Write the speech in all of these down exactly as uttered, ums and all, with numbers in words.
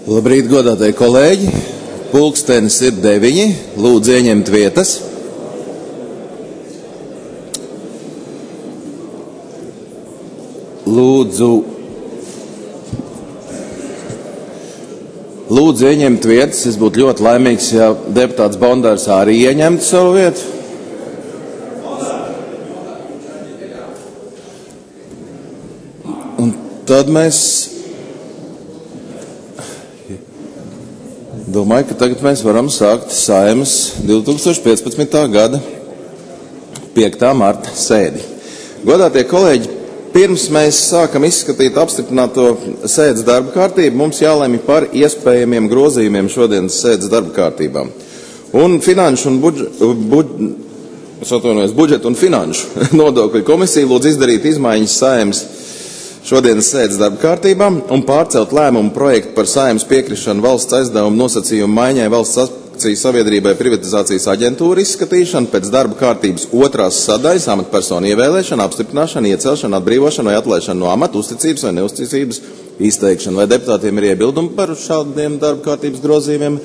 Labrīt, godātie kolēģi! Pulkstenis ir deviņi. Lūdzu, ieņemt vietas. Lūdzu, lūdzu ieņemt vietas. Es būtu ļoti laimīgs, ja deputāts Bondārs arī ieņemtu savu vietu. Un tad mēs domāju, ka tagad mēs varam sākt Saeimas divi tūkstoši piecpadsmitā gada piektā marta sēdi. Godātie kolēģi, pirms mēs sākam izskatīt apstiprināto sēdes darba kārtību, mums jālemj par iespējamiem grozījumiem šodienas sēdes darba kārtībām. Un finanšu un budžetu, buģ, budžetu un finanšu nodokļu komisija lūdz izdarīt izmaiņas Saeimas šodienas sēdes darba kārtībā un pārcelt lēmumu projektu par Saeimas piekrišanu valsts aizdevumu nosacījumu maiņai valsts akciju sabiedrībai privatizācijas aģentūra izskatīšanu pēc darba kārtības otrās sadaļas amatpersonu ievēlēšanu, apstiprināšanu, iecelšanu, atbrīvošanu vai atlaišanu no amata, uzticības vai neuzticības izteikšanu. Vai deputātiem ir iebildumi par šādiem darba kārtības grozījumiem?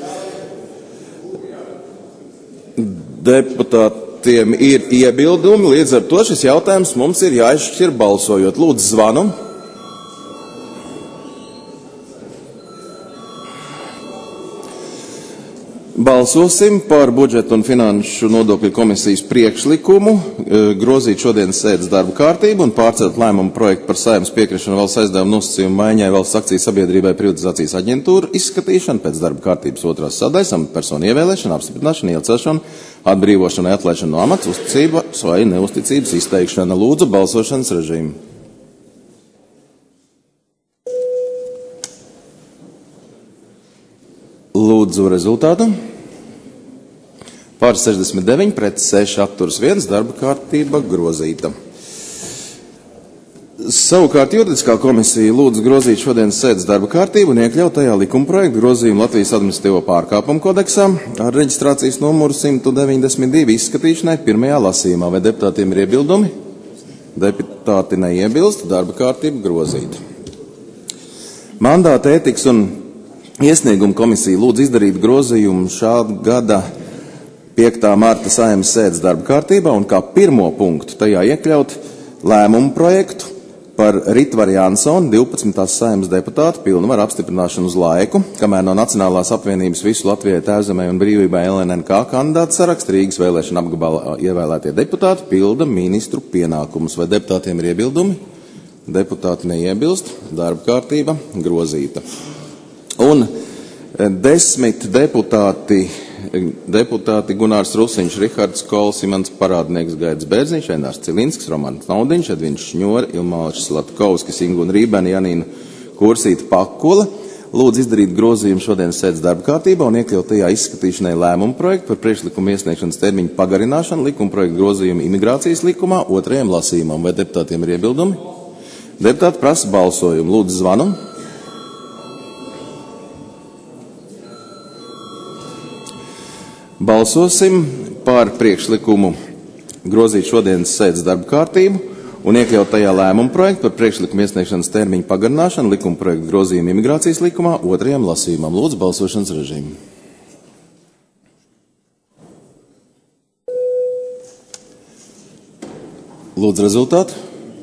Deputātiem ir iebildumi, līdz ar to šis jautājums mums ir jāizšķir balsojot. Lūdzu, zvanu. Balsosim par budžetu un finanšu nodokļu komisijas priekšlikumu grozīt šodienas sēdes darba kārtību un pārcelt lēmumu projektu par Saeimas piekrišanu valsts aizdevumu nosacījumu maiņai valsts akciju sabiedrībai privatizācijas aģentūru izskatīšanu pēc darba kārtības otrās sadaļas amatpersonu ievēlēšanu, apstiprināšanu, iecelšanu, atbrīvošanu vai atlaišanu no amata, uzticības vai neuzticības izteikšana. Lūdzu, balsošanas režīmu. Lūdzu rezultātu. Pār sešdesmit deviņi pret seši atturas viens, darba kārtība grozīta. Savukārt juridiskā komisija lūdz grozīt šodienas sēdes darba kārtību un iekļaut tajā likumprojektu grozījumu Latvijas administratīvo pārkāpumu kodeksā ar reģistrācijas numuru simt deviņdesmit divi izskatīšanai pirmajā lasījumā. Vai deputātiem ir iebildumi? Deputāti neiebilst, darba kārtība grozīta. Mandāta ētikas un Iesnieguma komisija lūdz izdarīt grozījumu šā gada piektā marta Saeimas sēdes darba kārtībā un kā pirmo punktu tajā iekļaut lēmumu projektu par Ritvaru Jansoni, divpadsmitās Saeimas deputātu pilnvaru apstiprināšanu uz laiku, kamēr no Nacionālās apvienības visu Latvijai, Tēvzemei un Brīvībai L N N K kandidātu saraksta Rīgas vēlēšana apgabalā ievēlētie deputāti pilda ministru pienākumus. Vai deputātiem ir iebildumi? Deputāti neiebilst, darba kārtība grozīta. Un desmit deputāti, deputāti Gunārs Rusiņš, Rihards Kols, Imants Parādnieks, Gaidis Bērziņš, Enārs Cilinskis, Romans Naudiņš, Edviņš Šņora, Ilmāls Slatkovskis, Inguna Rībēna, Janīna Kursīta Pakula lūdz izdarīt grozījumu šodienas sēdes darba kārtībā un iekļaut tajā izskatīšanai lēmumu projektu par priekšlikumu iesniegšanas termiņu pagarināšanu likuma projektu grozījumu imigrācijas likumā otrajam lasījumam. Vai deputātiem ir iebildumi? Deputāti prasa balsojumu. Lūdzu, zvanu. Balsosim par priekšlikumu grozīt šodienas sēdes darba kārtību un iekļaut tajā lēmumu projektu par priekšlikumu iesniegšanas termiņu pagarināšanu likuma projektu grozījumu imigrācijas likumā otrajam lasījumam. Lūdzu, balsošanas režīmu. Lūdzu rezultātu.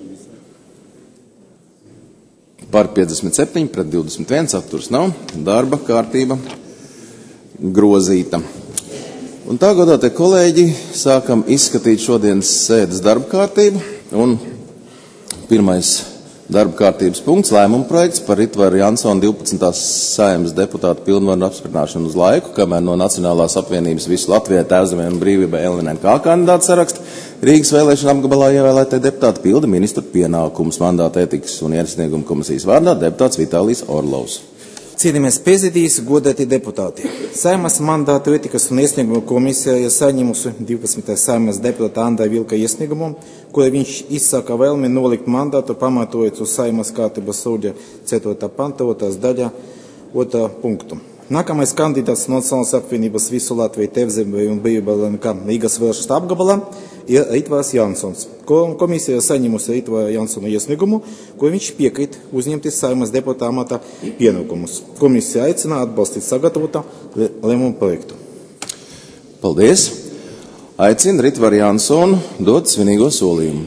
Par piecdesmit septiņi pret divdesmit viens atturas nav. Darba kārtība grozīta. Un tā, godātie kolēģi, sākam izskatīt šodienas sēdes darba kārtību, un pirmais darba kārtības punkts - lēmuma projekts par Ritvaru Jansoni divpadsmitās Saeimas deputātu pilnvaru apstiprināšanu uz laiku, kamēr no Nacionālās apvienības visu Latvijai, Tēvzemei un Brīvībai L N N K kandidātu saraksta Rīgas vēlēšana apgabalā ievēlētie deputāti pilda ministru pienākumus. Mandāta ētikas un iesnieguma komisijas vārdā deputāts Vitālijs Orlovs. Cienījamies prezidijas, godāti deputāti. Saeimas mandātu ētikas un iesnieguma komisija ir saņēmusi divpadsmitās Saeimas deputāta Andai Vilka iesniegumu, kura viņš izsaka vēlmi nolikt mandātu pamatojot uz Saeimas kārtības sūdža ceturtā panta otras daļa otrā punktu. Nākamais kandidāts Nacionālās apvienības visu Latviju, Tēvzemei un Brīvībai L N N K Rīgas vēlēšana apgabalā Ritvars Jansons. Komisija ir saņēmusi Ritvara Jansona iesniegumu, ko viņš piekrīt uzņemties Saeimas deputāta amata pienākumus. Komisija aicina atbalstīt sagatavotā lēmuma projektu. Paldies! Aicina Ritvaru Jansonu dot svinīgo solījumu.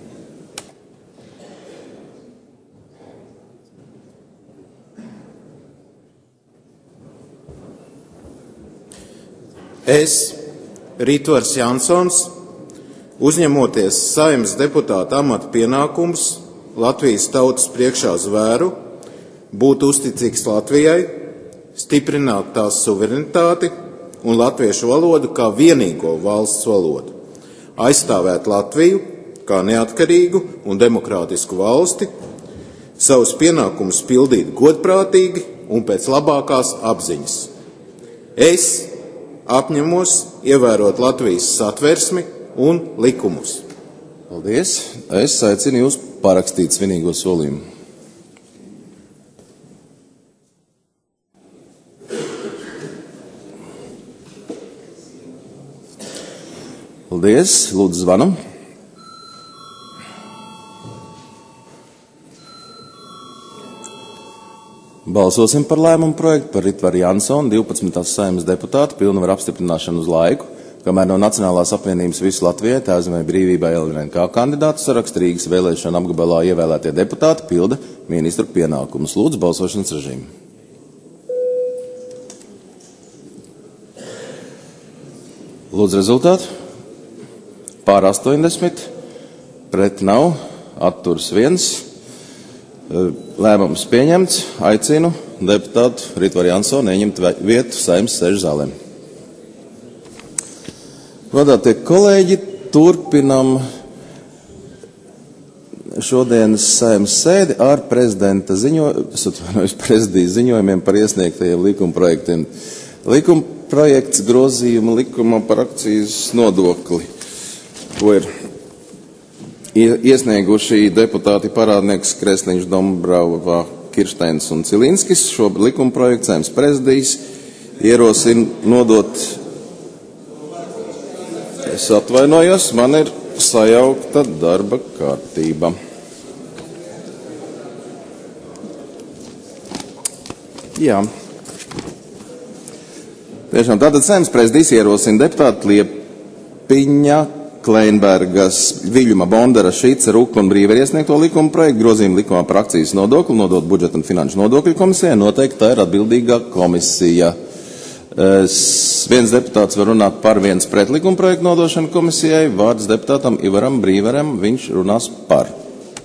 Es, Ritvars Jansons, uzņemoties Saeimas deputāta amata pienākumus Latvijas tautas priekšā zvēru, būt uzticīgs Latvijai, stiprināt tās suverenitāti un latviešu valodu kā vienīgo valsts valodu, aizstāvēt Latviju kā neatkarīgu un demokrātisku valsti, savus pienākumus pildīt godprātīgi un pēc labākās apziņas. Es apņemos ievērot Latvijas satversmi un likumus. Paldies! Es aicinu jūs parakstīt svinīgo solījumu. Paldies! Lūdzu, zvanam. Balsosim par lēmumu projektu par Ritvaru Jansonu, divpadsmitās Saeimas deputātu, pilnvaru apstiprināšanu uz laiku, kamēr no Nacionālās apvienības visu Latvijai Tēvzemē brīvībai L N K kandidātu saraksta Rīgas vēlēšana apgabalā ievēlētie deputāti pilda ministru pienākumus. Lūdzu, balsošanas režīmu. Lūdzu, rezultātu. Pār astoņdesmit, pret nav, atturs viens. Lēmums pieņemts. Aicinu deputātu Ritvaru Jansonu ieņemt vietu Saeimas sēžu zālē. Godātie kolēģi, turpinam šodienas Saeimas sēdi ar prezidenta ziņojumiem, prezidijas ziņojumiem par iesniegtajiem likumprojektiem. Likumprojekts grozījuma likuma par akcijas nodokli, ko ir iesnieguši deputāti Parādnieks, Kresliņš, Dombrava, Kirsteins un Cilinskis. Šo likumprojektu Saeimas prezidijas ierosina nodot. Es atvainojos, man ir sajaukta darba kārtība. Jā. Tiešām tātad Saeimas prezidijas ierosina deputāti Liepiņa, Kleinbergas, Viļuma, Bondara, Šīca, Rūka un Brīva ir iesniegto likuma projektu grozījumu likumā par akcijas nodokli, nodot budžeta un finanšu nodokļu komisijai, noteikti tā ir atbildīgā komisija. Es, viens deputāts var runāt par, viens pret likuma projektu nodošanu komisijai, vārds deputātam Ivaram Brīveram, viņš runās par.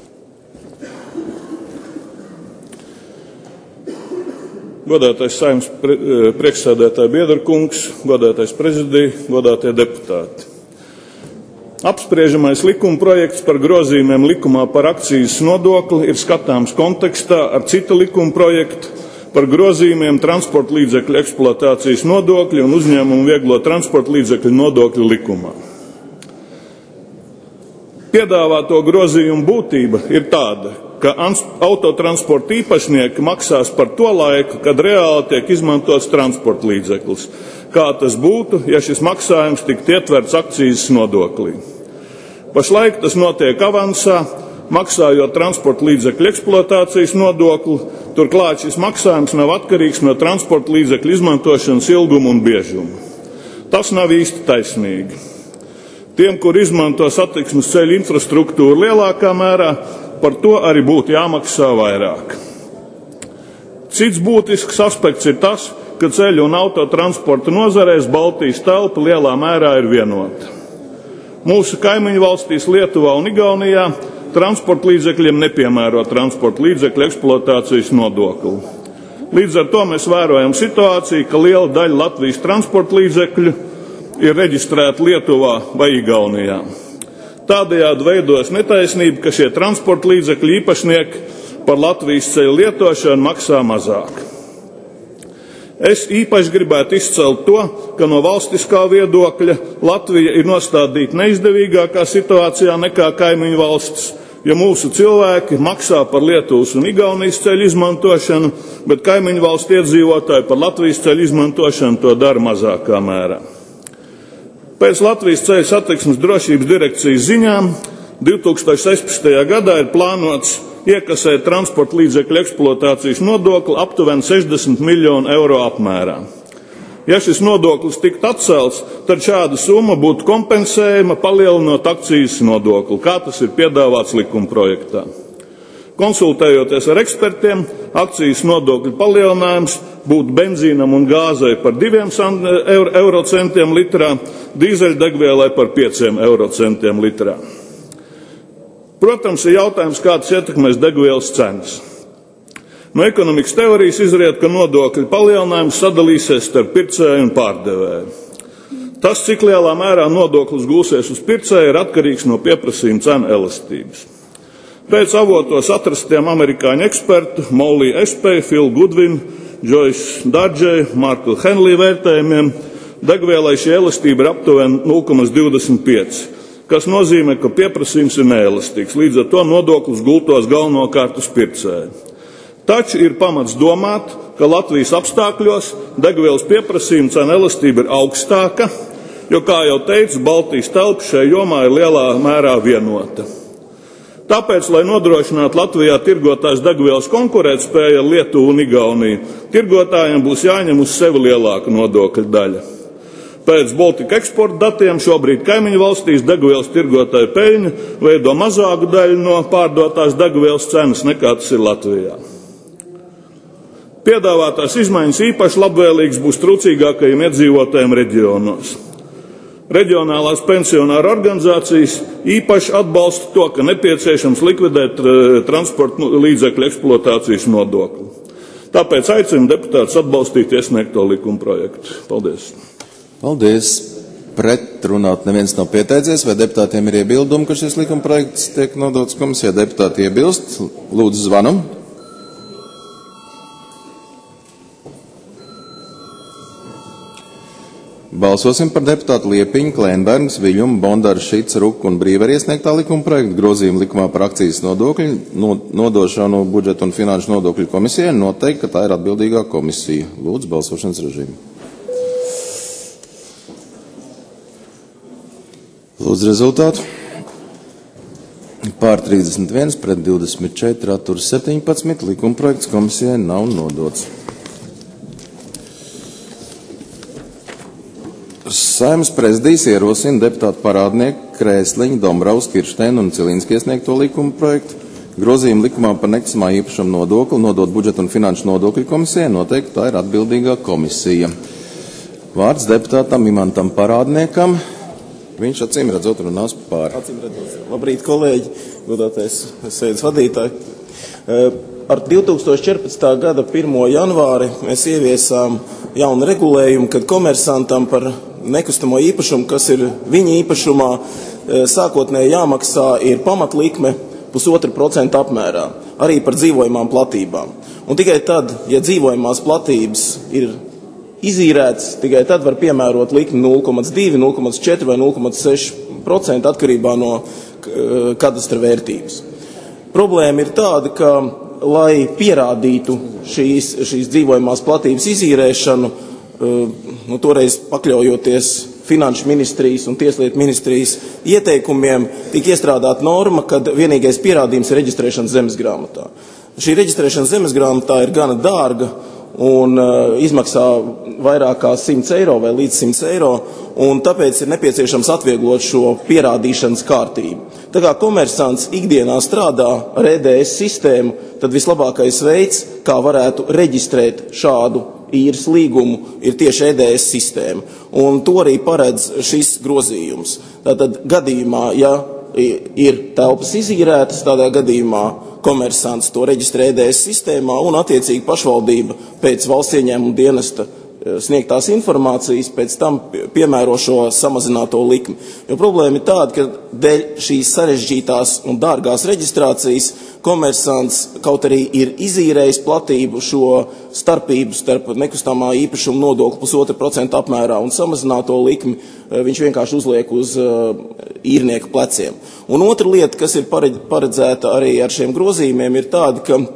Godātais Saeimas priekšsēdētāja Biedra kungs, godātais prezidija, godātie deputāti. Apspriežamais likuma projekts par grozījumiem likumā par akcijas nodokli ir skatāms kontekstā ar citu likuma projektu par grozījumiem transporta līdzekļu eksploatācijas nodokļu un uzņēmumu vieglo transporta līdzekļu nodokļu likumā. Piedāvāto grozījumu būtība ir tāda, ka autotransporta īpašnieki maksās par to laiku, kad reāli tiek izmantots transporta līdzeklis. Kā tas būtu, ja šis maksājums tiktu ietverts akcijas nodoklī. Pašlaik tas notiek avansā, maksājot transporta līdzekļu eksploatācijas nodokli, turklāt šis maksājums nav atkarīgs no transporta līdzekļu izmantošanas ilguma un biežuma. Tas nav īsti taisnīgi. Tiem, kur izmanto satiksmes ceļu infrastruktūru lielākā mērā, par to arī būtu jāmaksā vairāk. Cits būtisks aspekts ir tas, ka ceļu un autotransporta nozarēs Baltijas telpa lielā mērā ir vienota. Mūsu kaimiņu valstīs Lietuvā un Igaunijā transporta līdzekļiem nepiemēro transporta līdzekļu eksploatācijas nodokli. Līdz ar to mēs vērojam situāciju, ka liela daļa Latvijas transporta līdzekļu ir reģistrēta Lietuvā vai Igaunijā. Tādējādi veidojas netaisnība, ka šie transporta līdzekļu īpašnieki par Latvijas ceļu lietošanu maksā mazāk. Es īpaši gribētu izcelt to, ka no valstiskā viedokļa Latvija ir nostādīta neizdevīgākā situācijā nekā kaimiņu valstis, jo mūsu cilvēki maksā par Lietuvas un Igaunijas ceļu izmantošanu, bet kaimiņu valstu iedzīvotāji par Latvijas ceļu izmantošanu to dara mazākā mērā. Pēc Latvijas ceļu satiksmes drošības direkcijas ziņām divi tūkstoši sešpadsmitajā gadā ir plānots iekasēt transporta līdzekļu eksploatācijas nodokli aptuveni sešdesmit miljonu eiro apmērā. Ja šis nodoklis tiktu atcelts, tad šāda summa būtu kompensējama palielinot akcijas nodokli, kā tas ir piedāvāts likumprojektā. Konsultējoties ar ekspertiem, akcijas nodokļu palielinājums būtu benzīnam un gāzei par diviem eurocentiem litrā, dīzeļdegvielai par pieciem eurocentiem litrā. Protams, ir jautājums, kā tas ietekmēs degvielas cenas. No ekonomikas teorijas izriet, ka nodokļu palielinājums sadalīsies starp pircēju un pārdevēju. Tas, cik lielā mērā nodoklis gūsies uz pircēju, ir atkarīgs no pieprasījuma cenu elastības. Pēc avotos atrastiem amerikāņu ekspertu Molly Espey, Phil Goodwin, Joyce Darģei, Marku Henley vērtējumiem, degvielai šī elastība ir aptuveni nulle komats divdesmit pieci, kas nozīmē, ka pieprasījums ir neelastīgs, līdz ar to nodoklis gultos galvenokārt uz pircēju. Taču ir pamats domāt, ka Latvijas apstākļos degvielas pieprasījuma cena elastība ir augstāka, jo, kā jau teicu, Baltijas telpa šajā jomā ir lielā mērā vienota. Tāpēc, lai nodrošinātu Latvijā tirgotās degvielas konkurētspēju ar Lietuvu un Igauniju, tirgotājiem būs jāņem uz sevi lielāka nodokļa daļa. Pēc Baltika eksporta datiem šobrīd kaimiņu valstīs degvielas tirgotāju peļņa veido mazāku daļu no pārdotās degvielas cenas nekā tas ir Latvijā. Piedāvātās izmaiņas īpaši labvēlīgas būs trūcīgākajiem iedzīvotājiem reģionos. Reģionālās pensionāru organizācijas īpaši atbalsta to, ka nepieciešams likvidēt transporta līdzekļu eksploatācijas nodokli. Tāpēc aicinu deputātus atbalstīt iesniegto likuma projektu. Paldies. Paldies. Pret runāt neviens nav pieteicies, vai deputātiem ir iebildumi, ka šis likuma projekts tiek nodots komisijā? Deputāti iebilst. Lūdzu, zvanam. Balsosim par deputātu Liepiņu, Klēnbergs, Viļumu, Bondaru, Šica, Ruku un Brīveru iesniegtā likuma projektu grozījumu likumā par akcijas nodokļu nodošanu budžeta un finanšu nodokļu komisijai noteikti, ka tā ir atbildīgā komisija. Lūdzu, balsošanas režīmu. Lūdzu rezultātu. Pār trīsdesmit viens pret divdesmit četri atturas septiņpadsmit. Likuma projekts komisijai nav nodots. Saeimas prezidijs ierosina deputātu Parādnieku, Krēsliņu, Dombravs, Kiršteinu un Cilinski iesniegto likuma projektu grozījumu likumā par nekustamā īpašuma nodokli nodot budžeta un finanšu nodokļu komisijai, noteikti tā ir atbildīgā komisija. Vārds deputātam Imantam Parādniekam. Viņš acīm redzot runās pār. Acīm redzot. Labrīt, kolēģi, godātais sēdes vadītāji. Ar divi tūkstoši četrpadsmitā gada pirmo janvāri mēs ieviesām jaunu regulējumu, kad komersantam par nekustamo īpašumu, kas ir viņa īpašumā, sākotnēji jāmaksā ir pamatlikme pusotra procenta apmērā, arī par dzīvojamām platībām. Un tikai tad, ja dzīvojamās platības ir izīrētas, tikai tad var piemērot likmi nulle komats divi, nulle komats četri vai nulle komats seši procenti atkarībā no kadastra vērtības. Problēma ir tāda, ka, lai pierādītu šīs, šīs dzīvojamās platības izīrēšanu, nu, toreiz pakļaujoties Finanšu ministrijas un Tieslietu ministrijas ieteikumiem, tika iestrādāta norma, kad vienīgais pierādījums ir reģistrēšana zemesgrāmatā. Šī reģistrēšana zemesgrāmatā ir gana dārga un uh, izmaksā vairāk kā simts eiro vai līdz simts eiro, un tāpēc ir nepieciešams atvieglot šo pierādīšanas kārtību. Tā kā komersants ikdienā strādā ar E D S sistēmu, tad vislabākais veids, kā varētu reģistrēt šādu īres līgumu, ir tieši E D S sistēma. Un to arī paredz šis grozījums. Tātad gadījumā, ja ir telpas izīrētas, tādā gadījumā komersants to reģistrē E D S sistēmā un attiecīgi pašvaldība pēc valsts ieņēmuma dienesta sniegtās informācijas pēc tam piemēro šo samazināto likmi. Jo problēma ir tāda, ka dēļ šīs sarežģītās un dārgās reģistrācijas komersants kaut arī ir izīrējis platību šo starpību starp nekustamā īpašuma nodokli pusotra procenta apmērā un samazināto likmi, viņš vienkārši uzliek uz uh, īrnieka pleciem. Un otra lieta, kas ir paredzēta arī ar šiem grozījumiem, ir tāda, ka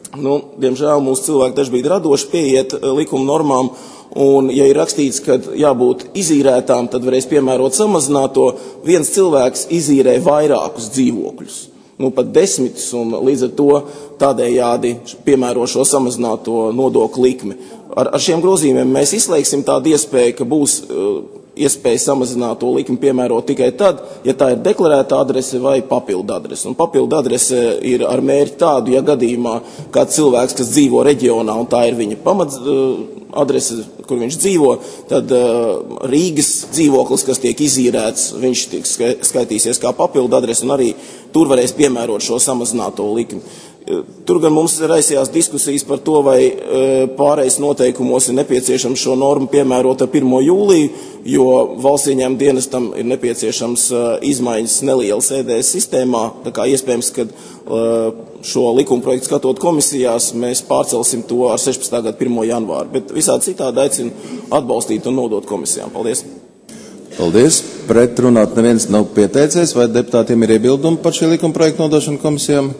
Nu, diemžēl mūsu cilvēki daži bija radoši pieiet likuma normām, un ja ir rakstīts, ka jābūt izīrētām, tad varēs piemērot samazināto. Viens cilvēks izīrē vairākus dzīvokļus, nu pat desmitus, un līdz ar to tādējādi piemēro šo samazināto nodokļu likmi. Ar, ar šiem grozījumiem mēs izslēgsim tādu iespēju, ka būs uh, iespēja samazināt to likmi piemērot tikai tad, ja tā ir deklarēta adrese vai papildu adrese. Un papildu adrese ir ar mērķi tādu, ja gadījumā kāds cilvēks, kas dzīvo reģionā, un tā ir viņa pamats uh, adrese, kur viņš dzīvo, tad uh, Rīgas dzīvoklis, kas tiek izīrēts, viņš tiek skaitīsies kā papildu adrese, un arī tur varēs piemērot šo samazināto likmi. Tur gan mums raisījās diskusijas par to, vai pārejas noteikumos ir nepieciešams šo normu piemērot ar pirmo jūliju, jo valsts ieņēmuma dienestam ir nepieciešams izmaiņas nelielas E D S sistēmā, tā kā iespējams, ka šo likuma projektu skatot komisijās, mēs pārcelsim to ar sešpadsmitā gada pirmo janvāru, bet visādi citādi aicinu atbalstīt un nodot komisijām. Paldies! Paldies! Pret runāt neviens nav pieteicies, vai deputātiem ir iebildumi par šī likuma projektu nodošanu komisijām?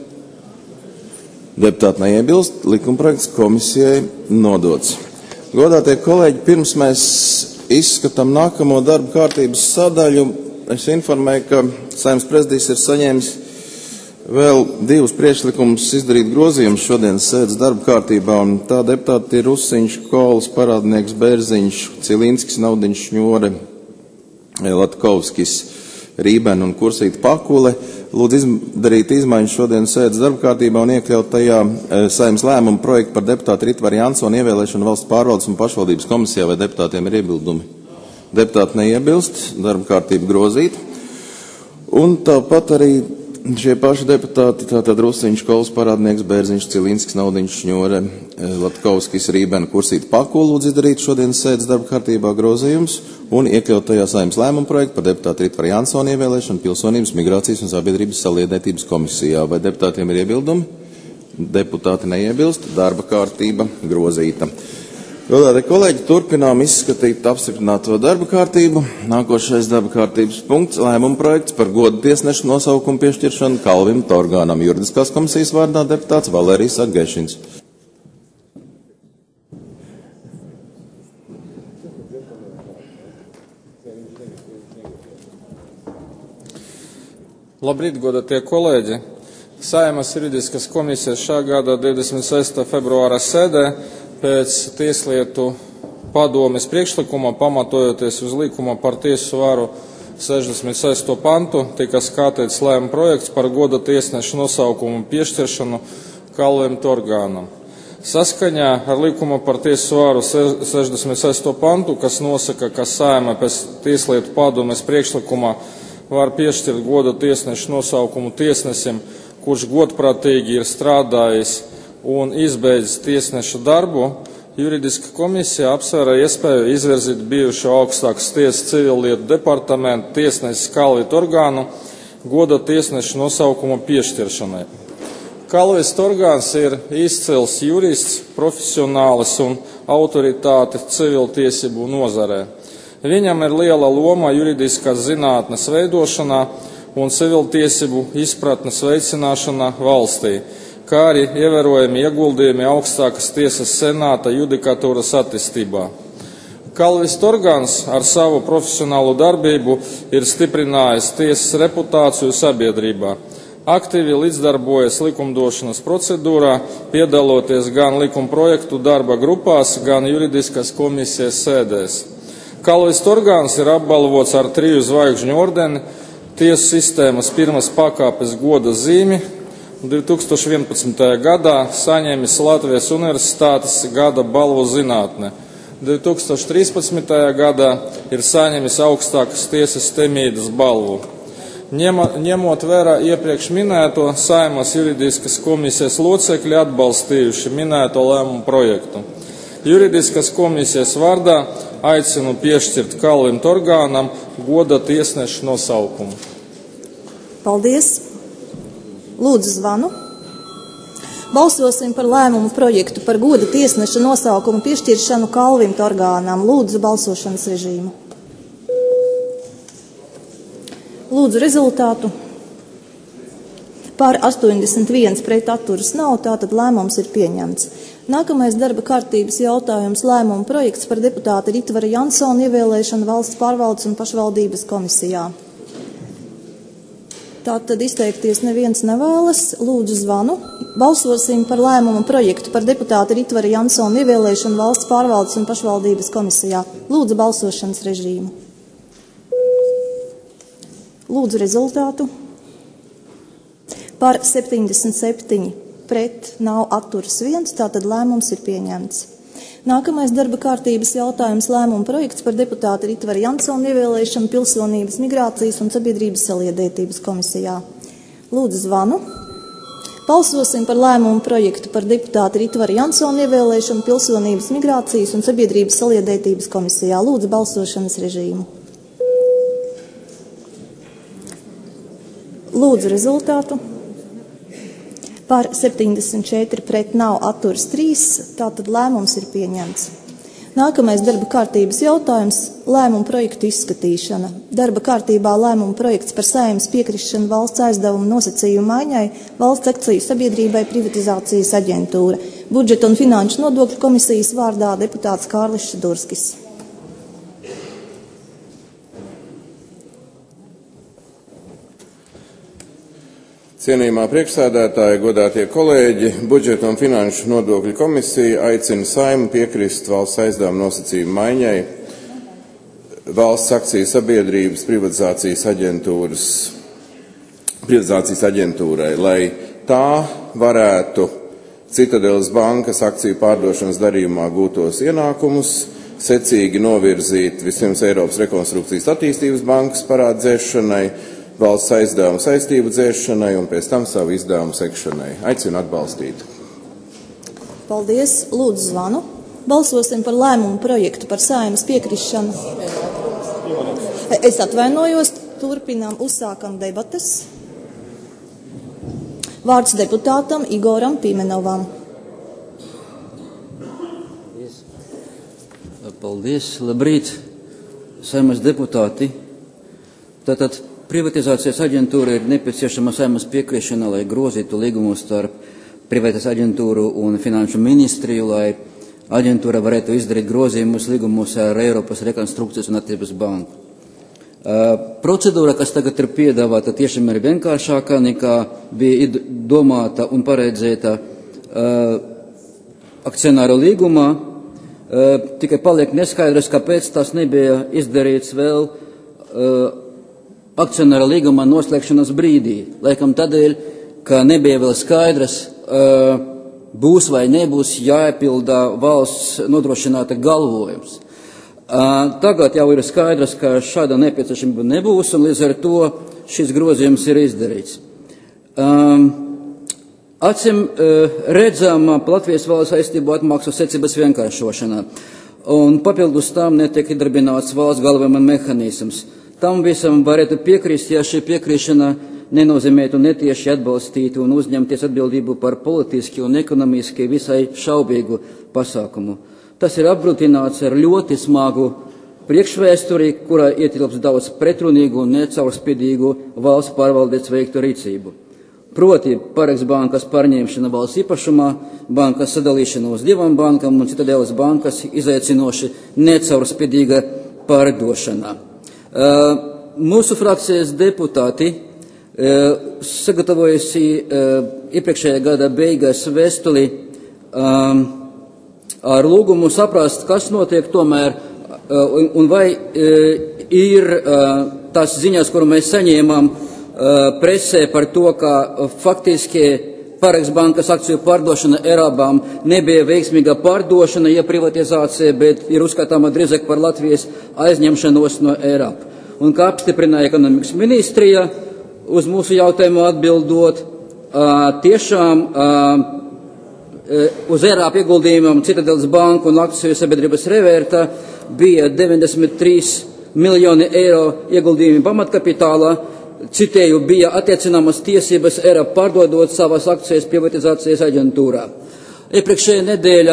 Deputāti neiebilst, likumprojekts komisijai nodots. Godātie kolēģi, pirms mēs izskatām nākamo darba kārtības sadaļu, es informēju, ka Saeimas prezidijs ir saņēmis vēl divus priekšlikumus izdarīt grozījumus šodienas sēdes darba kārtībā, un tā deputāti ir Rusiņš, Kols, Parādnieks, Bērziņš, Cilinskis, Naudiņš, Šņore, Latkovskis, Rībena un Kursīta Pakule. Lūdzu izdarīt izmaiņas šodienas sēdes darba kārtībā un iekļaut tajā e, Saeimas lēmumu projektu par deputātu Ritvaru Jansonu ievēlēšanu valsts pārvaldes un pašvaldības komisijā, vai deputātiem ir iebildumi. Deputāti neiebilst, darba kārtība grozīta. Un tāpat arī šie paši deputāti, tātad Rusiņš, Kols, Parādnieks, Bērziņš, Cilinskis, Naudiņš, Šņore, Latkovskis, Rībena, Kursīta Pakule, lūdzu izdarīt šodienas sēdes darba kārtībā grozījums un iekļaut tajā Saeimas lēmumu projektu par deputātu Ritvaru Jansonu ievēlēšanu pilsonības, migrācijas un sabiedrības saliedētības komisijā. Vai deputātiem ir iebildumi? Deputāti neiebilst, darba kārtība grozīta. Godātie kolēģi, turpinām izskatīt apstiprināto darba kārtību. Nākošais darba kārtības punkts - lēmuma projekts par goda tiesnešu nosaukumu piešķiršanu Kalvim Torgānam. Juridiskās komisijas vārdā deputāts Valērijas Agaišins. Labrīt, godātie kolēģi! Saeimas juridiskās komisijas šā gada divdesmit sestā februāra sēdē pēc Tieslietu padomes priekšlikuma, pamatojoties uz likuma par tiesu varu sešdesmit sesto pantu, tika skatīts lēmuma projekts par goda tiesnešu nosaukumu piešķiršanu Kalvim Torgānam. Saskaņā ar likuma par tiesu varu sešdesmit sesto pantu, kas nosaka, ka Saeima pēc Tieslietu padomes priekšlikuma var piešķirt goda tiesnešu nosaukumu tiesnesim, kurš godprātīgi ir strādājis un izbeidzis tiesneša darbu, juridiska komisija apsvēra iespēju izvirzīt bijušo augstākas tiesas civillietu departamentu tiesnesi Kalvi Torgānu goda tiesneša nosaukumu piešķiršanai. Kalvis Torgāns ir izcils jurists, profesionālis un autoritāte civiltiesību nozarē. Viņam ir liela loma juridiskās zinātnes veidošanā un civiltiesību izpratnes veicināšanā valstī, kā arī ievērojami ieguldījumi augstākas tiesas senāta judikatūras attīstībā. Kalvis Torgāns ar savu profesionālu darbību ir stiprinājis tiesas reputāciju sabiedrībā. Aktīvi līdzdarbojas likumdošanas procedūrā, piedaloties gan likuma projektu darba grupās, gan juridiskās komisijas sēdēs. Kalvis Torgāns ir apbalvots ar triju zvaigžņu ordeni, tiesu sistēmas pirmas pakāpes goda zīmi, divi tūkstoši vienpadsmitajā gadā saņēmis Latvijas Universitātes gada balvu zinātne. divi tūkstoši trīspadsmitajā gadā ir saņēmis augstākas tiesas Temīdas balvu. Ņema, ņemot vērā iepriekš minēto, Saeimas juridiskas komisijas locekļi atbalstījuši minēto lēmumu projektu. Juridiskās komisijas vārdā aicinu piešķirt Kalvim Torgānam goda tiesneša nosaukumu. Paldies! Lūdzu zvanu. Balsosim par lēmumu projektu par goda tiesneša nosaukumu piešķiršanu Kalvim Torgānam. Lūdzu balsošanas režīmu. Lūdzu rezultātu. Par astoņdesmit viens pret atturas nav, tātad lēmums ir pieņemts. Nākamais darba kārtības jautājums - lēmuma projekts par deputāta Ritvara Jansona ievēlēšanu valsts pārvaldes un pašvaldības komisijā. Tātad izteikties neviens nevēlas. Lūdzu zvanu. Balsosim par lēmuma projektu par deputāta Ritvara Jansona ievēlēšanu valsts pārvaldes un pašvaldības komisijā. Lūdzu balsošanas režīmu. Lūdzu rezultātu. Par septiņdesmit septiņi pret nav atturas viens, tātad lēmums ir pieņemts. Nākamais darba kārtības jautājums - lēmuma projekts par deputāta Ritvara Jansona ievēlēšanu pilsonības, migrācijas un sabiedrības saliedētības komisijā. Lūdzu zvanu. Balsosim par lēmumu projektu par deputāta Ritvara Jansona ievēlēšanu pilsonības, migrācijas un sabiedrības saliedētības komisijā. Lūdzu balsošanas režīmu. Lūdzu rezultātu. Par septiņdesmit četri pret nav atturas trīs, tātad lēmums ir pieņemts. Nākamais darba kārtības jautājums - lēmuma projektu izskatīšana. Darba kārtībā lēmuma projekts par Saeimas piekrišanu valsts aizdevumu nosacījumu maiņai valsts akciju sabiedrībai privatizācijas aģentūra. Budžeta un finanšu nodokļu komisijas vārdā deputāts Kārlis Šadurskis. Cienījamā priekšsēdētāja, godātie kolēģi, Budžeta un finanšu nodokļu komisija aicina Saeimu piekrist valsts aizdevuma nosacījumu maiņai valsts akciju sabiedrības privatizācijas aģentūras, privatizācijas aģentūrai, lai tā varētu Citadeles bankas akciju pārdošanas darījumā gūtos ienākumus secīgi novirzīt vispirms Eiropas rekonstrukcijas attīstības bankas parādzēšanai, valsts aizdevuma saistību dzēšanai un pēc tam savu izdevumu sekšanai. Aicinu atbalstīt. Paldies. Lūdzu zvanu. Balsosim par lēmumu projektu par Saeimas piekrišanu. Es atvainojos. Turpinām, uzsākam debates. Vārds deputātam Igoram Pimenovam. Paldies. Labrīt, Saeimas deputāti. Tātad privatizācijas aģentūra ir nepieciešama Saeimas piekrišana, lai grozītu līgumu starp privatizācijas aģentūru un finanšu ministriju, lai aģentūra varētu izdarīt grozījumus līgumus ar Eiropas rekonstrukcijas un attīstības banku. Uh, procedūra, kas tagad ir piedāvāta, tiešām ir vienkāršāka nekā bija domāta un paredzēta uh, akcionāru līgumā. Uh, tikai paliek neskaidrs, kāpēc tas nebija izdarīts vēl uh, akcionāra līguma noslēgšanas brīdī. Laikam tādēļ, ka nebija vēl skaidrs, uh, būs vai nebūs jāiepilda valsts nodrošināta galvojums. Uh, tagad jau ir skaidrs, ka šāda nepieciešamība nebūs, un līdz ar to šis grozījums ir izdarīts. Um, acim uh, redzama Latvijas valsts saistību atmaksu secības vienkāršošana, un papildus tam netiek iedarbināts valsts galvojuma mehānisms. Tam visam varētu piekrist, ja šī piekrišana nenozīmētu netieši atbalstītu un uzņemties atbildību par politiski un ekonomiski visai šaubīgu pasākumu. Tas ir apgrūtināts ar ļoti smagu priekšvēsturi, kurā ietilps daudz pretrunīgu un necaurspīdīgu valsts pārvaldes veiktu rīcību. Proti, Pareks bankas pārņemšana valsts īpašumā, bankas sadalīšana uz divām bankām un Citadeles bankas izaicinoši necaurspīdīga pārdošana. Uh, mūsu frakcijas deputāti uh, sagatavojusi uh, iepriekšējā gada beigās vēstuli um, ar lūgumu saprast, kas notiek tomēr uh, un, un vai uh, ir uh, tās ziņas, kuru mēs saņēmām uh, presē par to, ka uh, faktiski Pareks bankas akciju pārdošana Erabām nebija veiksmīga pārdošana, ja privatizācija, bet ir uzskatāma drīzāk par Latvijas aizņemšanos no Erab. Un kā apstiprināja ekonomikas ministrija, uz mūsu jautājumu atbildot, tiešām uz Erab ieguldījumam Citadeles banku un akciju sabiedrības revērta bija deviņdesmit trīs miljoni eiro ieguldījumi pamatkapitālā. Citēju, bija attiecināmas tiesības Erab pārdodot savas akcijas privatizācijas aģentūrā. Iepriekšējā nedēļā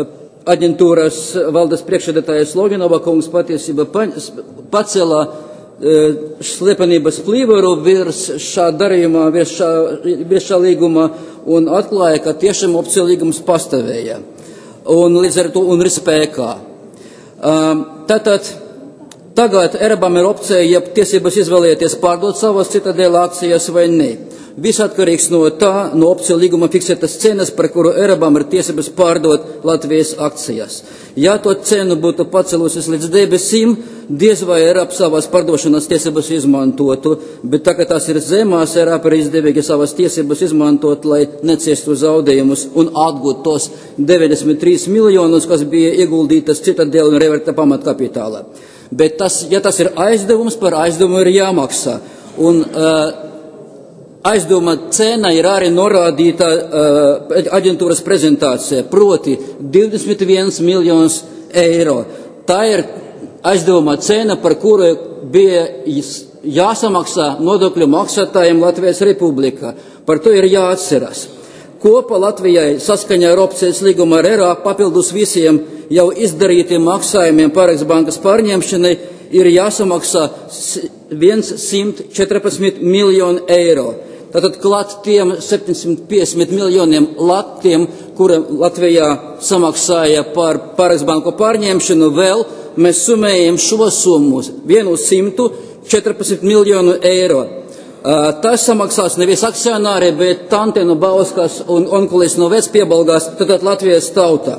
aģentūras valdes priekšsēdētājas Loginova kungs patiesībā pacēlā slepenības plīvaru virs šā darījumā, virs šā, virs šā līguma un atklāja, ka tiešām opcija līgums pastāvēja. Un līdz ar to un ir spēkā. Tātad tagad Erabam ir opcija, ja tiesības izvēlēties pārdot savas Citadela akcijas vai ne. Viss atkarīgs no tā, no opcija līguma fiksētas cenas, par kuru Erabam ir tiesības pārdot Latvijas akcijas. Ja to cenu būtu pacelusies līdz debesīm, diez vai Erab savas pārdošanas tiesības izmantotu, bet tā kā tās ir zemās, Erab ir izdevīgi savas tiesības izmantot, lai neciestu zaudējumus un atgūt tos deviņdesmit trīs miljonus, kas bija ieguldītas Citadela un reverta pamatkapitālā. Bet tas, ja tas ir aizdevums, par aizdevumu ir jāmaksā. Un, uh, Aizdevuma cena ir arī norādīta uh, aģentūras prezentācijā, proti divdesmit viens miljonus eiro. Tā ir aizdevuma cena, par kuru bija jāsamaksā nodokļu maksātājiem Latvijas Republikā. Par to ir jāatceras. Kopā Latvijai saskaņā ar opcijas līgumu ar Erab papildus visiem jau izdarītiem maksājumiem Pāreks bankas pārņemšanai ir jāsamaksā simt četrpadsmit miljonu eiro. Tātad klāt tiem septiņsimt piecdesmit miljoniem latiem, kura Latvijā samaksāja par Pāreks banku pārņemšanu, vēl mēs summējam šo summu vienu simtu četrpadsmit miljonu eiro. Tas samaksās nevis akcionāri, bet tante no Bauskas un onkulis no Vecpiebalgās, tātad Latvijas tautā.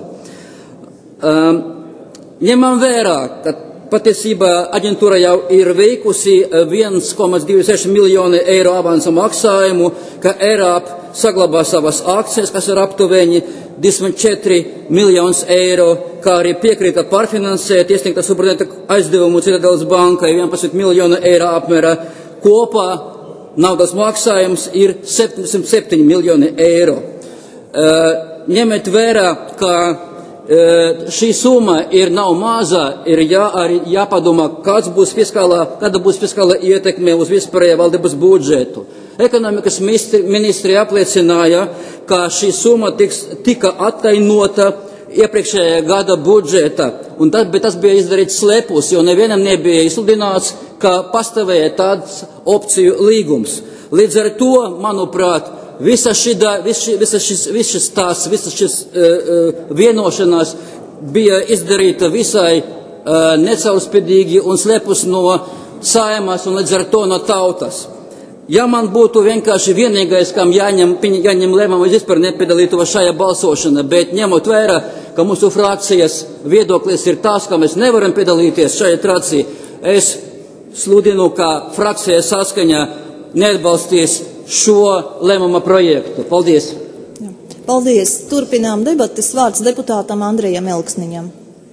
Ņemam vērā, ka patiesībā aģentūra jau ir veikusi viens komā divdesmit seši miljoni eiro avansa maksājumu, ka Erab saglabā savas akcijas, kas ir aptuveni divdesmit četri miljonus eiro, kā arī piekrita pārfinansēt iesniegtā subordinēta aizdevumu Citadelas bankai vienpadsmit miljonu eiro apmērā. Kopā naudas maksājums ir septiņdesmit septiņi miljoni eiro. Ņemiet vērā, ka šī summa ir nav maza, ir jā, arī jāpadomā, kāds būs fiskālā, kāda būs fiskālā ietekme uz vispārējo valdības budžetu. Ekonomikas ministri, ministri apliecināja, ka šī summa tiks, tika attainota iepriekšējā gada budžeta, un tas, bet tas bija izdarīts slepus, jo nevienam nebija izsludināts, ka pastāvēja tāds opciju līgums. Līdz ar to, manuprāt, Visa šī, visa šis, visas tās, visas šis uh, uh, vienošanās bija izdarīta visai uh, necaurspīdīgi un slepus no Saeimas un līdz ar to no tautas. Ja man būtu vienkārši vienīgais, kam jāņem, jāņem lēmumu, es vispār nepiedalītu šajā balsošanā, bet ņemot vērā, ka mūsu frakcijas viedoklis ir tās, ka mēs nevaram piedalīties šajā tracī, es sludinu, ka frakcija saskaņā neatbalstīs šo lēmuma projektu. Paldies! Jā. Paldies! Turpinām debates. Vārds deputātam Andrejam Elksniņam.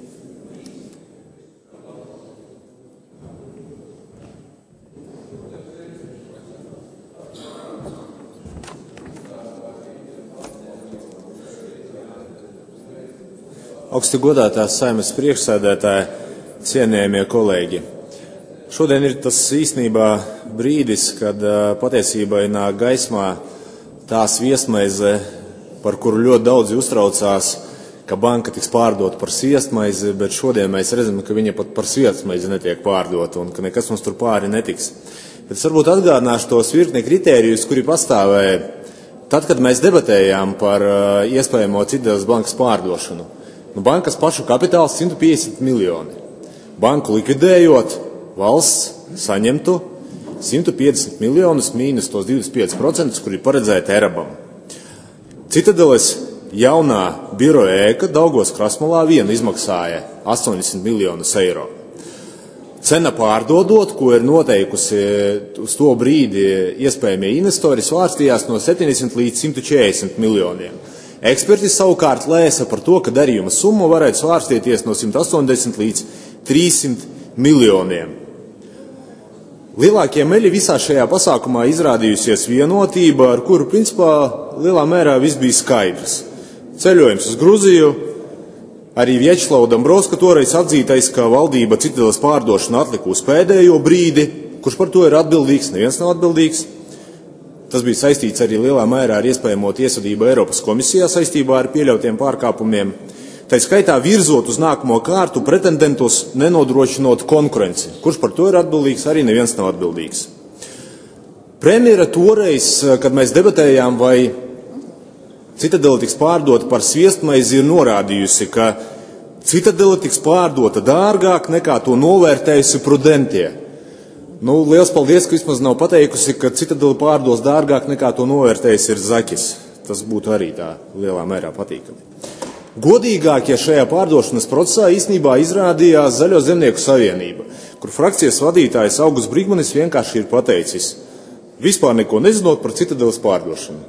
Augsti godātās Saeimas priekšsēdētāji, cienījamie kolēģi. Šodien ir tas īstenībā brīdis, kad uh, patiesībā nāk gaismā tā sviestmaize, par kuru ļoti daudzi uztraucās, ka banka tiks pārdota par sviestmaizi, bet šodien mēs redzam, ka viņa pat par sviestmaizi netiek pārdota un ka nekas mums tur pāri netiks. Bet es varbūt atgādināšu tos virkni kritērijus, kuri pastāvēja tad, kad mēs debatējām par uh, iespējamo Citadelas bankas pārdošanu. Nu, bankas pašu kapitāls simt piecdesmit miljoni. Banku likvidējot, valsts saņemtu simt piecdesmit miljonus mīnus tos divdesmit pieci procenti, kuri ir paredzēti Erabam. Citadelas jaunā biroja ēka Daugavas Krasmalā viena izmaksāja astoņdesmit miljonus eiro. Cena pārdodot, ko ir noteikusi uz to brīdi iespējamie investori, svārstījās no septiņdesmit līdz simt četrdesmit miljoniem. Eksperti savukārt lēsa par to, ka darījuma summa varētu svārstīties no simt astoņdesmit līdz trīssimt miljoniem. Lielākie meļi visā šajā pasākumā izrādījusies vienotība, ar kuru principā lielā mērā viss bija skaidrs. Ceļojums uz Gruziju, arī Vjačeslava Dombrovska toreiz atzītais, ka valdība Citadelas pārdošanu atlika uz pēdējo brīdi, kurš par to ir atbildīgs, neviens nav atbildīgs. Tas bija saistīts arī lielā mērā ar iespējamo tiesvedību Eiropas komisijā saistībā ar pieļautiem pārkāpumiem. tā skaitā virzot uz nākamo kārtu pretendentus, nenodrošinot konkurenci. Kurš par to ir atbildīgs, arī neviens nav atbildīgs. Premjera toreiz, kad mēs debatējām, vai Citadele tiks pārdota par sviestmaizi, ir norādījusi, ka Citadele tiks pārdota dārgāk nekā to novērtējusi Prudentie. Nu, liels paldies, ka vismaz nav pateikusi, ka Citadele pārdos dārgāk nekā to novērtējis ir Zaķis. Tas būtu arī tā lielā mērā patīkami. Godīgākie šajā pārdošanas procesā īstenībā izrādījās Zaļo zemnieku savienība, kur frakcijas vadītājs Augusts Brigmanis vienkārši ir pateicis, vispār neko nezinot par Citadeles pārdošanu.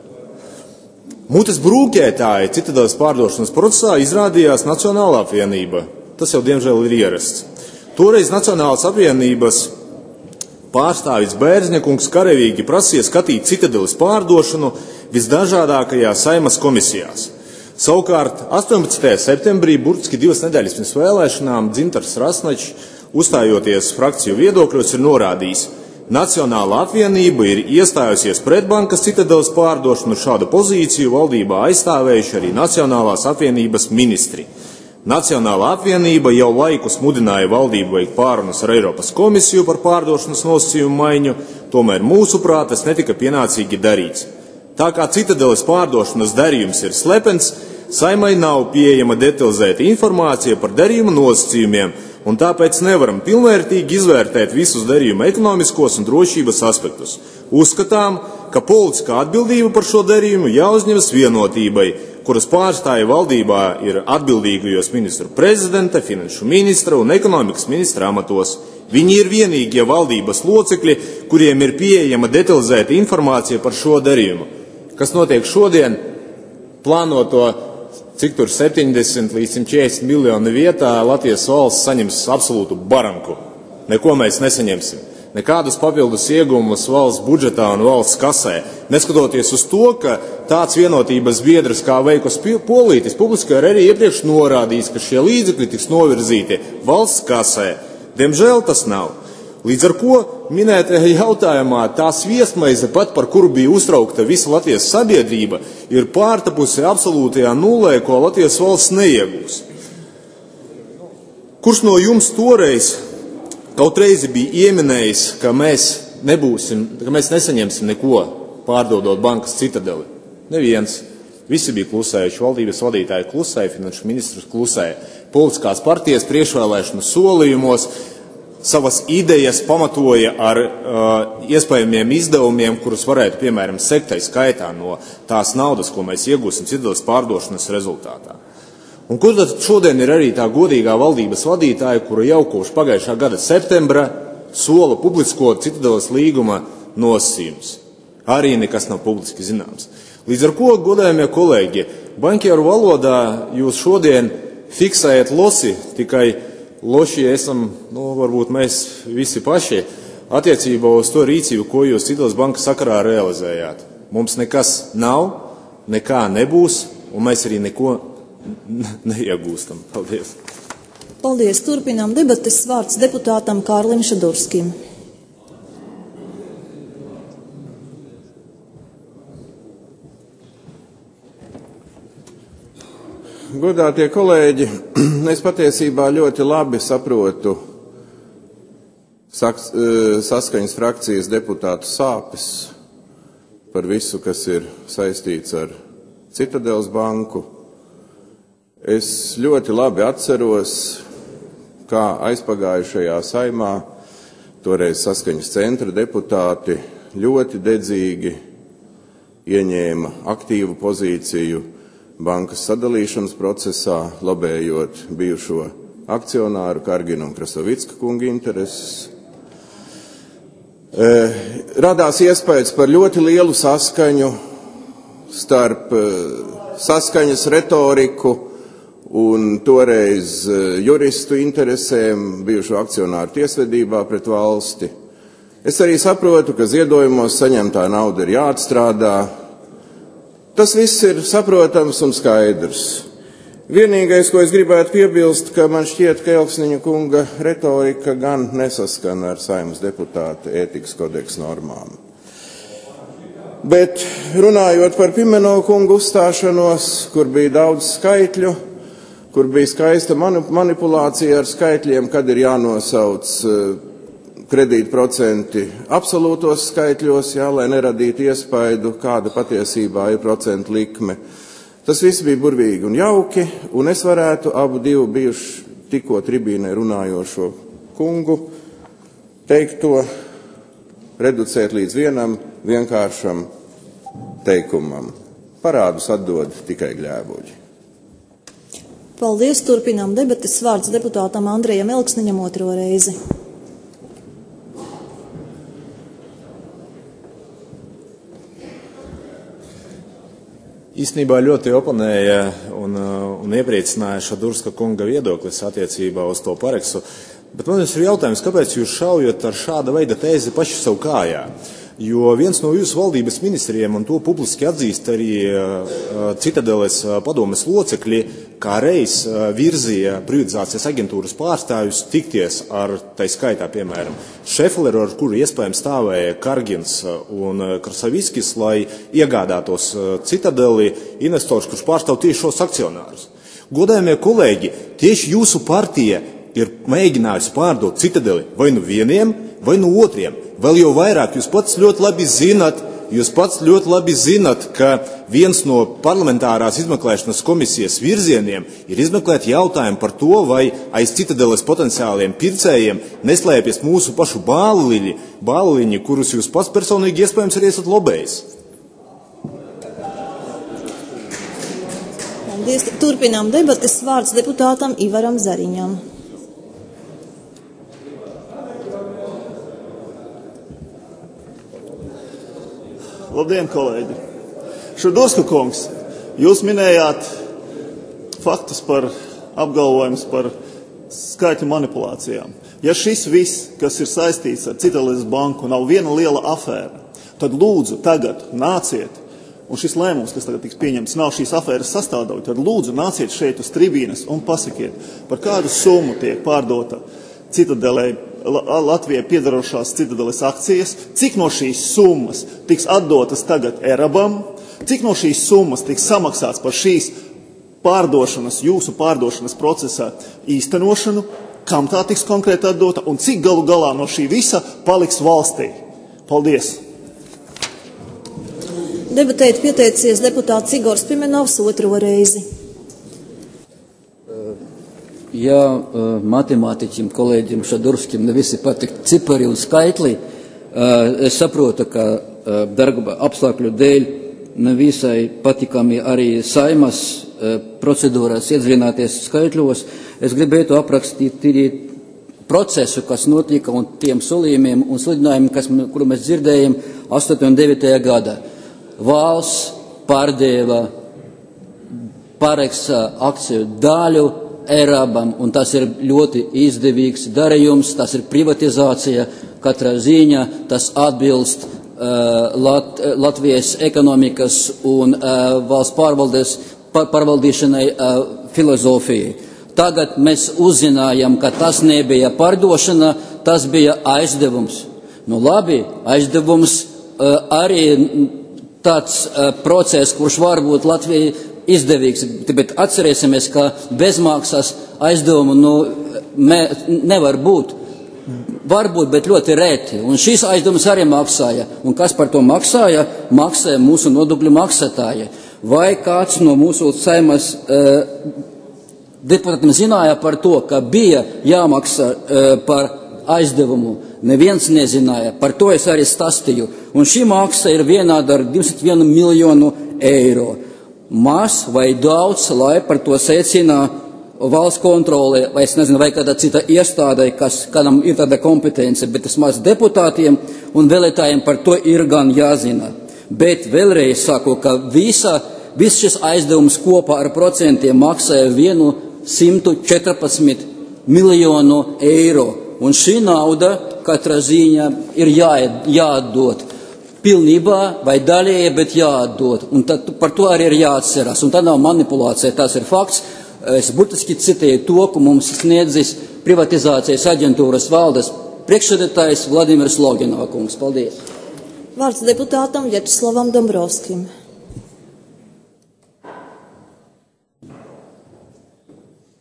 Mutes brūkētāji Citadeles pārdošanas procesā izrādījās Nacionālā apvienība. Tas jau diemžēl ir ierasts. Toreiz Nacionālās apvienības pārstāvis Bērzņakungs karavīgi prasīja skatīt Citadeles pārdošanu visdažādākajās Saeimas komisijās. Savukārt astoņpadsmitajā septembrī, burtiski divas nedēļas pirms vēlēšanām, Dzintars Rasnačs, uzstājoties frakciju viedokļos, ir norādījis, Nacionālā apvienība ir iestājusies pret bankas Citadeles pārdošanu, šādu pozīciju valdībā aizstāvējuši arī Nacionālās apvienības ministri. Nacionālā apvienība jau laikus mudināja valdību veikt pārunas ar Eiropas komisiju par pārdošanas nosacījumu maiņu, tomēr mūsuprāt tas netika pienācīgi darīts. Tā kā Citadeles pārdošanas darījums ir slepens, Saeimai nav pieejama detalizēta informācija par darījuma nosacījumiem, un tāpēc nevaram pilnvērtīgi izvērtēt visus darījuma ekonomiskos un drošības aspektus. Uzskatām, ka politiskā atbildība par šo darījumu jāuzņemas vienotībai, kuras pārstāja valdībā ir atbildīgajos ministru prezidenta, finanšu ministra un ekonomikas ministra amatos. Viņi ir vienīgie valdības locekļi, kuriem ir pieejama detalizēta informācija par šo darījumu. Kas notiek šodien, plānoto, cik tur septiņdesmit līdz simt četrdesmit miljonu vietā, Latvijas valsts saņems absolūtu baranku. Neko mēs nesaņemsim. Nekādus papildus ieguvumus valsts budžetā un valsts kasē. Neskatoties uz to, ka tāds vienotības biedrs kā Veikos Polītis publiski arī iepriekš norādījis, ka šie līdzekļi tiks novirzīti valsts kasē. Diemžēl tas nav. Līdz ar ko minētajā jautājumā tā sviestmaize, pat par kuru bija uztraukta visa Latvijas sabiedrība, ir pārtapusi absolūtajā nulē, ko Latvijas valsts neiegūs. Kurš no jums toreiz kaut reizi bija ieminējis, ka mēs nebūsim, ka mēs nesaņemsim neko pārdodot bankas Citadeli? Neviens. Visi bija klusējuši, valdības vadītāji klusēja, finanšu ministrs klusēja. Politiskās partijas priekšvēlēšanu solījumos savas idejas pamatoja ar uh, iespējamiem izdevumiem, kurus varētu, piemēram, sektai skaitā no tās naudas, ko mēs iegūsim Citadeles pārdošanas rezultātā. Un kur tad šodien ir arī tā godīgā valdības vadītāja, kura jau kopš pagājušā gada septembra sola publiskot Citadeles līguma nosacījumus? Arī nekas nav publiski zināms. Līdz ar ko, godājamie kolēģi, bankieru valodā jūs šodien fiksējat losi, tikai loši esam, nu, varbūt mēs visi paši, attiecībā uz to rīcību, ko jūs Citadeles bankas sakarā realizējāt. Mums nekas nav, nekā nebūs, un mēs arī neko neiegūstam. Paldies. Paldies. Turpinām debates. Vārds deputātam Kārlim Šadurskim. Godātie kolēģi, es patiesībā ļoti labi saprotu saks, saskaņas frakcijas deputātu sāpes par visu, kas ir saistīts ar Citadeles banku. Es ļoti labi atceros, kā aizpagājušajā Saeimā toreiz saskaņas centra deputāti ļoti dedzīgi ieņēma aktīvu pozīciju bankas sadalīšanas procesā, lobējot bijušo akcionāru Kargina un Krasovicka kunga intereses. E, radās iespējas par ļoti lielu saskaņu starp e, saskaņas retoriku un toreiz juristu interesēm bijušo akcionāru tiesvedībā pret valsti. Es arī saprotu, ka ziedojumos saņemtā nauda ir jāatstrādā. Tas viss ir saprotams un skaidrs. Vienīgais, ko es gribētu piebilst, ka man šķiet, ka Elksniņa kunga retorika gan nesaskana ar Saeimas deputāta ētikas kodeksa normām. Bet runājot par Pimenova kungu uzstāšanos, kur bija daudz skaitļu, kur bija skaista manipulācija ar skaitļiem, kad ir jānosauc kredītprocenti absolūtos skaitļos, jā, lai neradītu iespaidu, kāda patiesībā ir procentu likme. Tas viss bija burvīgi un jauki, un es varētu abu divu bijuši tikko tribīnē runājošo kungu teikto reducēt līdz vienam vienkāršam teikumam. Parādus atdod tikai gļēbuļi. Paldies, turpinām debates. Vārds deputātam Andrejam Elksniņam otro reizi. Īstenībā ļoti oponēja un, un iepriecināja Šadurska kunga viedoklis attiecībā uz to pareksu, bet man ir jautājums, kāpēc jūs šaujat ar šāda veida tēzi paši savu kājā? Jo viens no jūsu valdības ministriem, un to publiski atzīst arī uh, Citadeles uh, padomes locekļi, kā reiz uh, virzīja privatizācijas aģentūras pārstāvjus tikties ar, tai skaitā, piemēram, Šefleru, ar kuru iespējams stāvēja Kargins un uh, Krasaviskis, lai iegādātos uh, Citadeli investors, kurš pārstāv tieši šos akcionārus. Godājumie kolēģi, tieši jūsu partija ir mēģinājusi pārdot Citadeli vai nu vieniem, vai nu otriem. Vēl jau vairāk, jūs pats ļoti labi zinat, jūs pats ļoti labi zinat, ka viens no parlamentārās izmeklēšanas komisijas virzieniem ir izmeklēt jautājumu par to, vai aiz Citadeles potenciāliem pircējiem neslēpjas mūsu pašu bāliņi, bāliņi, kurus jūs pats personīgi iespējams arī esat lobējis. Turpinām debates. Vārds deputātam Ivaram Zariņam. Labdien, kolēģi! Šadurska kungs, jūs minējāt faktus par apgalvojumus par skaitļu manipulācijām. Ja šis viss, kas ir saistīts ar Citadeles banku, nav viena liela afēra, tad lūdzu tagad nāciet, un šis lēmums, kas tagad tiks pieņemts, nav šīs afēras sastāvdaļa, tad lūdzu nāciet šeit uz tribīnes un pasakiet, par kādu summu tiek pārdota Citadelei Latvijai piedarošās Citadeles akcijas, cik no šīs summas tiks atdotas tagad Erabam, cik no šīs summas tiks samaksāts par šīs pārdošanas, jūsu pārdošanas procesā īstenošanu, kam tā tiks konkrēti atdota un cik galu galā no šī visa paliks valstī. Paldies! Debatēt pieteicies deputāts Igors Pimenovs otro reizi. Ja uh, matemātiķim, kolēģim Šadurskim ne visi patikt cipari un skaitli, uh, es saprotu, ka uh, darba apstākļu dēļ nevisai patikami arī Saimas uh, procedūrās iedzināties skaitļos. Es gribētu aprakstīt tīri procesu, kas notika un tiem solījumiem un slidinājumiem, kas, kuru mēs dzirdējam astoņdesmit devītajā gadā. Valsts pārdeva pareksa akciju daļu Erabam, un tas ir ļoti izdevīgs darījums, tas ir privatizācija, katrā ziņā tas atbilst uh, Lat, Latvijas ekonomikas un uh, valsts pārvaldes, par, pārvaldīšanai uh, filozofijai. Tagad mēs uzzinājām, ka tas nebija pārdošana, tas bija aizdevums. Nu labi, aizdevums uh, arī tāds uh, process, kurš varbūt Latvijai izdevīgs, bet atcerēsimies, ka bezmaksas aizdevumu nu, mē, nevar būt. Varbūt, bet ļoti reti. Un šīs aizdevums arī maksāja. Un kas par to maksāja? Maksāja mūsu nodokļu maksātāji. Vai kāds no mūsu Saimas uh, deputātiem zināja par to, ka bija jāmaksā uh, par aizdevumu? Neviens nezināja. Par to es arī stāstīju. Un šī maksa ir vienāda ar divsimt vienu miljonu eiro. Maz vai daudz, lai par to secina valsts kontrole, vai es nezinu, vai kāda cita iestāde, kas kādam ir tāda kompetence, bet es maz deputātiem un vēlētājiem par to ir gan jāzina. Bet vēlreiz saku, ka visa, viss šis aizdevums kopā ar procentiem maksāja vienu simtu četrpadsmit miljonu eiro. Un šī nauda katrā ziņā ir jā, jāatdot. Pilnībā vai daļēji, bet jāatdod. Un tad par to arī ir jāatcerās. Un tā nav manipulācija, tas ir fakts. Es burtiski citēju to, ko mums sniedzis privatizācijas aģentūras valdes priekšsēdētājs Vladimirs Loginovkungs. Paldies. Vārds deputātam Vjačeslavam Dombrovskim.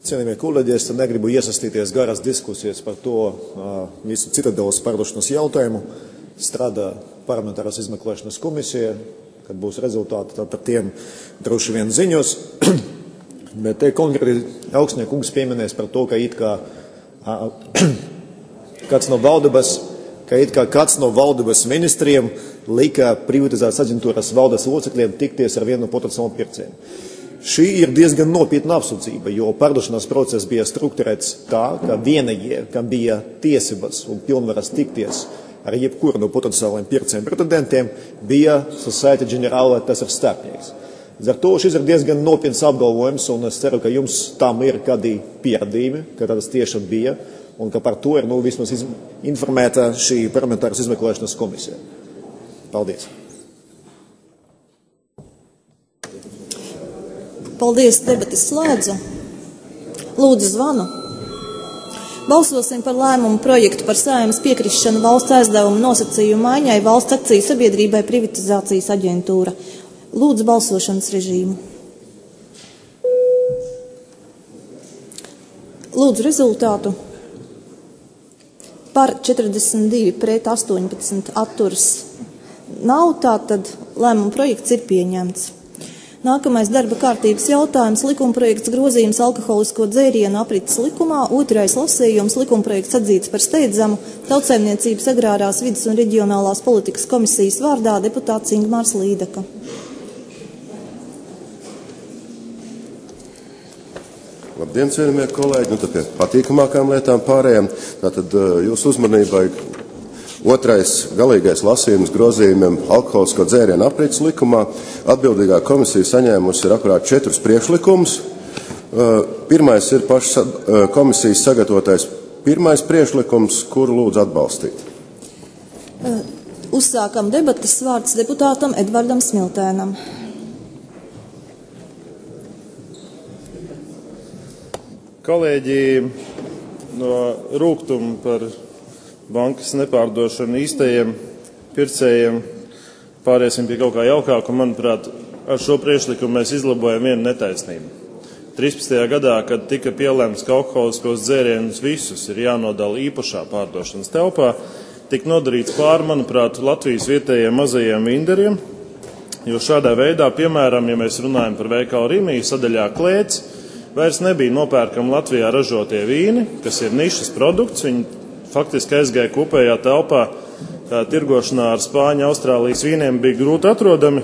Cienījamie kolēģi, es negribu iesaistīties garās diskusijas par to visu Citadeles pārdošanas jautājumu. Strādā parlamentāras izmeklēšanas komisija, kad būs rezultāti, tad par tiem droši vien ziņos. Bet te konkrēti Augsnieku kungs pieminēs par to, ka it kā kāds no valdības, ka it kā kāds no valdības ministriem lika privatizācijas aģentūras valdes locekļiem tikties ar vienu potenciālu pircēju. Šī ir diezgan nopietna apsūdzība, jo pārdošanās process bija strukturēts tā, ka vienīgie, kam bija tiesības un pilnvaras tikties ar jebkuru no potenciāliem pircējiem pretendentiem, bija Societe Generale, tas ir starpnieks. Ar to šis ir diezgan nopietns apgalvojums, un es ceru, ka jums tam ir kādi pierādījumi, ka tas tiešām bija, un ka par to ir nu, vismaz informēta šī parlamentāras izmeklēšanas komisija. Paldies! Paldies, debates slēdzu. Lūdzu zvanu. Balsosim par lēmumu projektu par Saeimas piekrišanu valsts aizdevumu nosacījumu maiņai valsts akciju sabiedrībai privatizācijas aģentūra. Lūdzu balsošanas režīmu. Lūdzu rezultātu. Par četrdesmit divi pret astoņpadsmit atturas nav, tātad lēmuma projekts ir pieņemts. Nākamais darba kārtības jautājums - likumprojekts grozījums alkoholisko dzērienu aprits likumā, otrais lasījums - likumprojekts atzīts par steidzamu Tautsaimniecības agrārās vides un reģionālās politikas komisijas vārdā deputāts Ingmārs Līdeka. Labdien, cienījamie kolēģi, nu tad pie patīkamākām lietām pārējām. Tātad jūsu uzmanībai otrais galīgais lasījums grozījumiem alkoholisko dzērienu aprits likumā. Atbildīgā komisija saņēmusi ir akurāt četrus priekšlikumus. Pirmais ir pašas komisijas sagatavotais pirmais priekšlikums, kuru lūdzu atbalstīt. Uzsākam debatas, vārds deputātam Edvardam Smiltēnam. Kolēģi, no rūgtuma par bankas nepārdošanu īstajiem pircējiem pāriesim pie kaut kā jaukāka, un, manuprāt, ar šo priekšlikumu mēs izlabojam vienu netaisnību. trīspadsmitajā gadā, kad tika pielēmts, ka alkoholiskos dzērienus visus ir jānodala īpašā pārdošanas telpā, tika nodarīts pāri, manuprāt, Latvijas vietējiem mazajiem vinderiem, jo šādā veidā, piemēram, ja mēs runājam par veikalu Rimī, sadaļā Klēts, vairs nebija nopērkam Latvijā ražotie vīni, kas ir nišas produkts, viņi faktiski aizgāja kopējā telpā, tā tirgošanā ar Spāņu, Austrālijas vīniem bija grūti atrodami.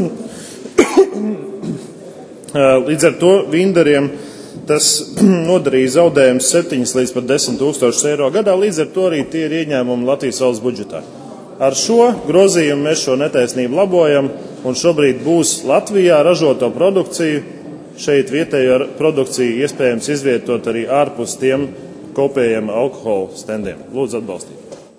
Līdz ar to vindariem tas nodarīja zaudējumus septiņas līdz pat desmit tūkstošus eiro gadā, līdz ar to arī tie ir ieņēmumi Latvijas valsts budžetā. Ar šo grozījumu mēs šo netaisnību labojam, un šobrīd būs Latvijā ražoto produkciju, šeit vietējo produkciju iespējams izvietot arī ārpus tiem kopējiem alkohola standiem. Lūdzu atbalstīt.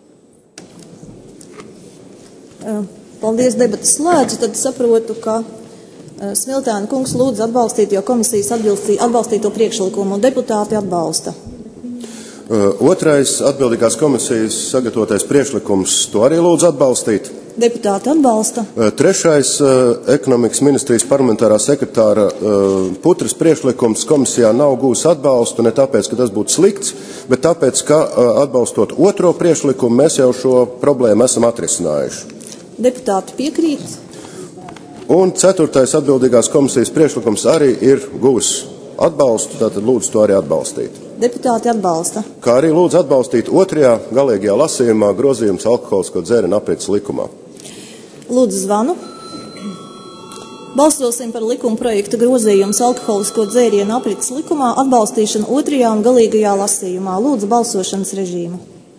Paldies, debatas slēdzu. Tad saprotu, ka Smiltēna kungs lūdzu atbalstīt, jo komisijas atbalstīto priekšlikumu deputāti atbalsta. Otrais atbildīgās komisijas sagatavotais priekšlikums, to arī lūdzu atbalstīt. Deputāti atbalsta. Trešais ekonomikas ministrijas parlamentārā sekretāra Putras priekšlikums komisijā nav gūs atbalstu, ne tāpēc, ka tas būtu slikts, bet tāpēc, ka atbalstot otro priekšlikumu, mēs jau šo problēmu esam atrisinājuši. Deputāti piekrīt. Un ceturtais atbildīgās komisijas priekšlikums arī ir gūs atbalstu, tātad lūdzu to arī atbalstīt. Deputāti atbalsta. Kā arī lūdzu atbalstīt otrajā galīgajā lasījumā grozījums alkoholisko dzērienu aprits likumā. Lūdzu zvanu. Balsosim par likuma projekta grozījums alkoholisko dzērienu aprits likumā atbalstīšanu otrajā un galīgajā lasījumā. Lūdzu balsošanas režīmu.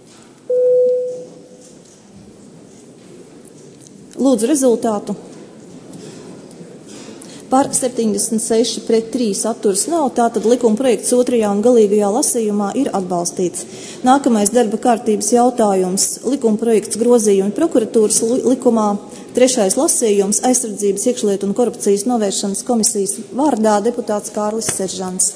Lūdzu rezultātu. Par septiņdesmit seši pret trīs atturas nav, tātad likuma projekts otrajā un galīgajā lasījumā ir atbalstīts. Nākamais darba kārtības jautājums - likuma projekts grozījumi prokuratūras likumā, trešais lasījums - aizsardzības, iekšlietu un korupcijas novēršanas komisijas vārdā deputāts Kārlis Seržants.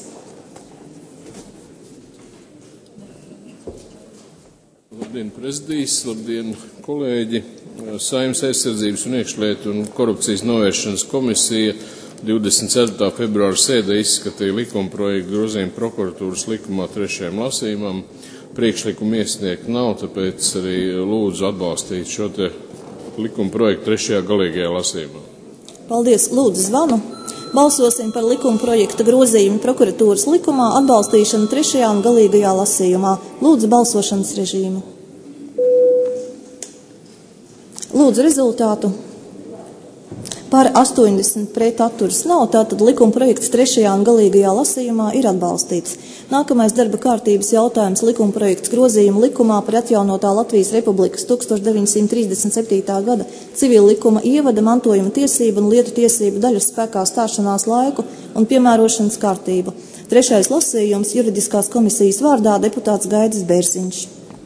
Labdien, prezidijs, labdien, kolēģi! Saeimas aizsardzības un iekšlietu un korupcijas novēršanas komisija divdesmit ceturtā februāra sēdē izskatīja likuma projektu grozījumu prokuratūras likumā trešajam lasījumam. Priekšlikumu iesniegt nav, tāpēc arī lūdzu atbalstīt šo te likuma projektu trešajā galīgajā lasījumā. Paldies, lūdzu zvanu. Balsosim par likuma projekta grozījumu prokuratūras likumā atbalstīšanu trešajā un galīgajā lasījumā. Lūdzu balsošanas režīmu. Lūdzu rezultātu. Par astoņdesmit pret atturas nav, tātad likuma projekts trešajā un galīgajā lasījumā ir atbalstīts. Nākamais darba kārtības jautājums likuma projekts grozījumu likumā par atjaunotā Latvijas Republikas tuksstoš deviņsimt trīsdesmit septītā gada civila likuma ievada, mantojuma tiesību un lietu tiesību daļas spēkā stāšanās laiku un piemērošanas kārtību. Trešais lasījums juridiskās komisijas vārdā deputāts Gaidis Bērziņš.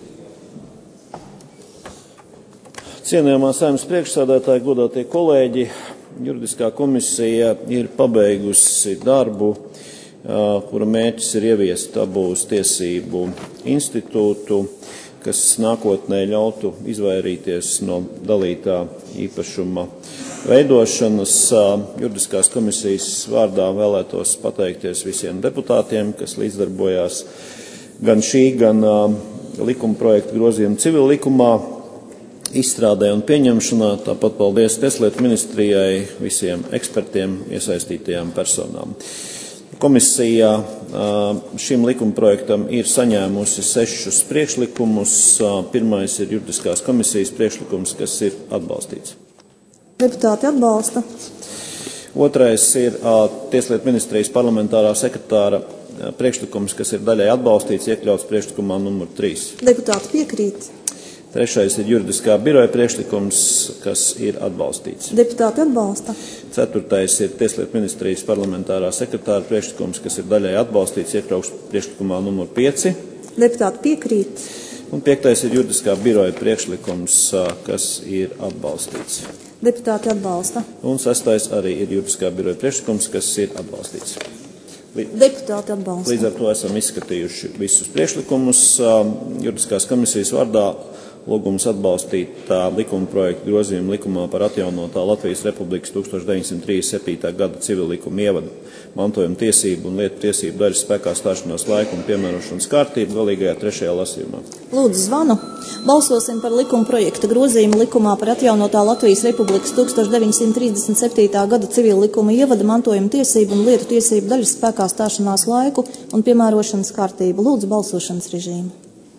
Cienījamā Saeimas priekšsēdētāji, godātie kolēģi, juridiskā komisija ir pabeigusi darbu, kura mērķis ir ieviest abūs tiesību institūtu, kas nākotnē ļautu izvairīties no dalītā īpašuma veidošanas. Juridiskās komisijas vārdā vēlētos pateikties visiem deputātiem, kas līdzdarbojās gan šī, gan likuma projektu grozījumu civil likumā izstrādē un pieņemšanā. Tāpat paldies Tieslietu ministrijai, visiem ekspertiem, iesaistītajām personām. Komisija šim likuma projektam ir saņēmusi sešus priekšlikumus. Pirmais ir juridiskās komisijas priekšlikums, kas ir atbalstīts. Deputāti atbalsta. Otrais ir Tieslietu ministrijas parlamentārā sekretāra priekšlikums, kas ir daļai atbalstīts, iekļauts priekšlikumā numur trīs. Deputāti piekrīt. Trešais ir juridiskā biroja priekšlikums, kas ir atbalstīts. Deputāti atbalsta. Ceturtais ir Tieslietu ministrijas parlamentārā sekretāra priekšlikums, kas ir daļai atbalstīts, iekļauts priekšlikumā numur pieci. Deputāti piekrīt. Un piektais ir juridiskā biroja priekšlikums, kas ir atbalstīts. Deputāti atbalsta. Un sestais arī ir juridiskā biroja priekšlikums, kas ir atbalstīts. Deputāti atbalsta. Līdz ar to esam izskatījuši visus priekšlikumus. Juridiskās komisijas vārdā lūgums atbalstīt likuma projektu grozījumu likumā par atjaunotā Latvijas Republikas tuksstoš deviņsimt trīsdesmit septītā gada civila likuma ievadu, mantojuma tiesību un lietu tiesību daļas spēkā stāšanās laiku un piemērošanas kārtību galīgajā trešajā lasījumā. Lūdzu zvanu. Balsosim par likuma projekta grozījumu likumā par atjaunotā Latvijas Republikas tuksstoš deviņsimt trīsdesmit septītā gada civila likuma ievada, mantojuma tiesību un lietu tiesību daļas spēkā stāšanās laiku un piemērošanas kārtību. Lūdzu balsošanas režīmu.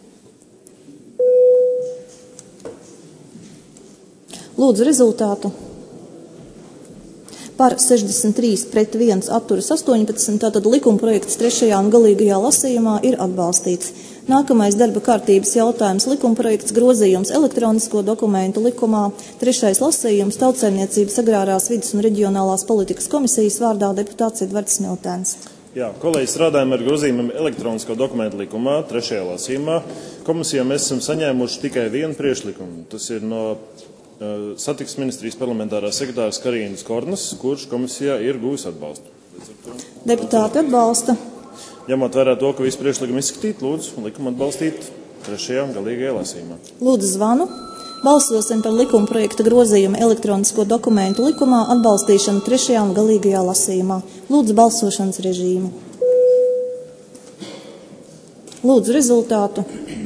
Lūdzu rezultātu. Par sešdesmit trīs pret viens atturas astoņpadsmit, tātad likuma projekts trešajā un galīgajā lasījumā ir atbalstīts. Nākamais darba kārtības jautājums likuma projekts grozījums elektronisko dokumentu likumā. Trešais lasījums Tautsaimniecības agrārās vides un reģionālās politikas komisijas vārdā deputāts Edvards Smiltēns. Jā, kolēģi, strādājam ar grozījumiem elektronisko dokumentu likumā, trešajā lasījumā. Komisijā mēs esam saņēmuši tikai vienu priekšlikumu. Tas ir no uh, Satiksmes ministrijas parlamentārās sekretāras Karīnas Kornas, kurš komisijā ir guvis atbalstu. Deputāti atbalsta. Ņemot vērā to, ka visi priekšlikumi izskatīt, lūdzu likumu atbalstīt trešajā un galīgajā lasījumā. Lūdzu zvanu. Balsosim par likuma projekta grozījumu elektronisko dokumentu likumā atbalstīšanu trešajā un galīgajā lasījumā. Lūdzu balsošanas režīmu. Lūdzu rezultātu.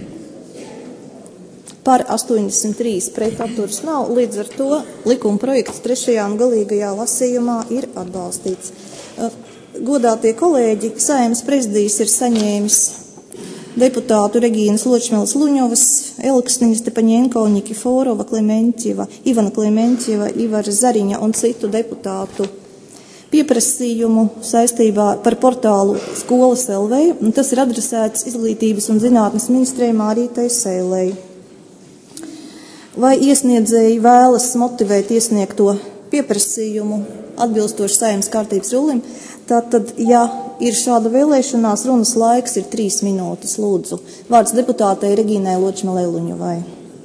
Par astoņdesmit trīs pret atturas nav, līdz ar to likuma projekts trešajā un galīgajā lasījumā ir atbalstīts. Godātie kolēģi, Saeimas prezidijs ir saņēmis deputātu Regīnas Ločmēlas Luņovas, Elksniņa Stepaņenko, Nikiforova, Klementjeva, Ivana Klementjeva, Ivara Zariņa un citu deputātu pieprasījumu saistībā par portālu Skolas L V, un tas ir adresēts Izglītības un zinātnes ministrei Mārītai Sēlei. Vai iesniedzēji vēlas motivēt iesniegto pieprasījumu atbilstoši Saeimas kārtības rulim? Tātad, ja ir šāda vēlēšanās, runas laiks ir trīs minūtes, lūdzu. Vārds deputātei Regīnai Ločmelei Luņovai.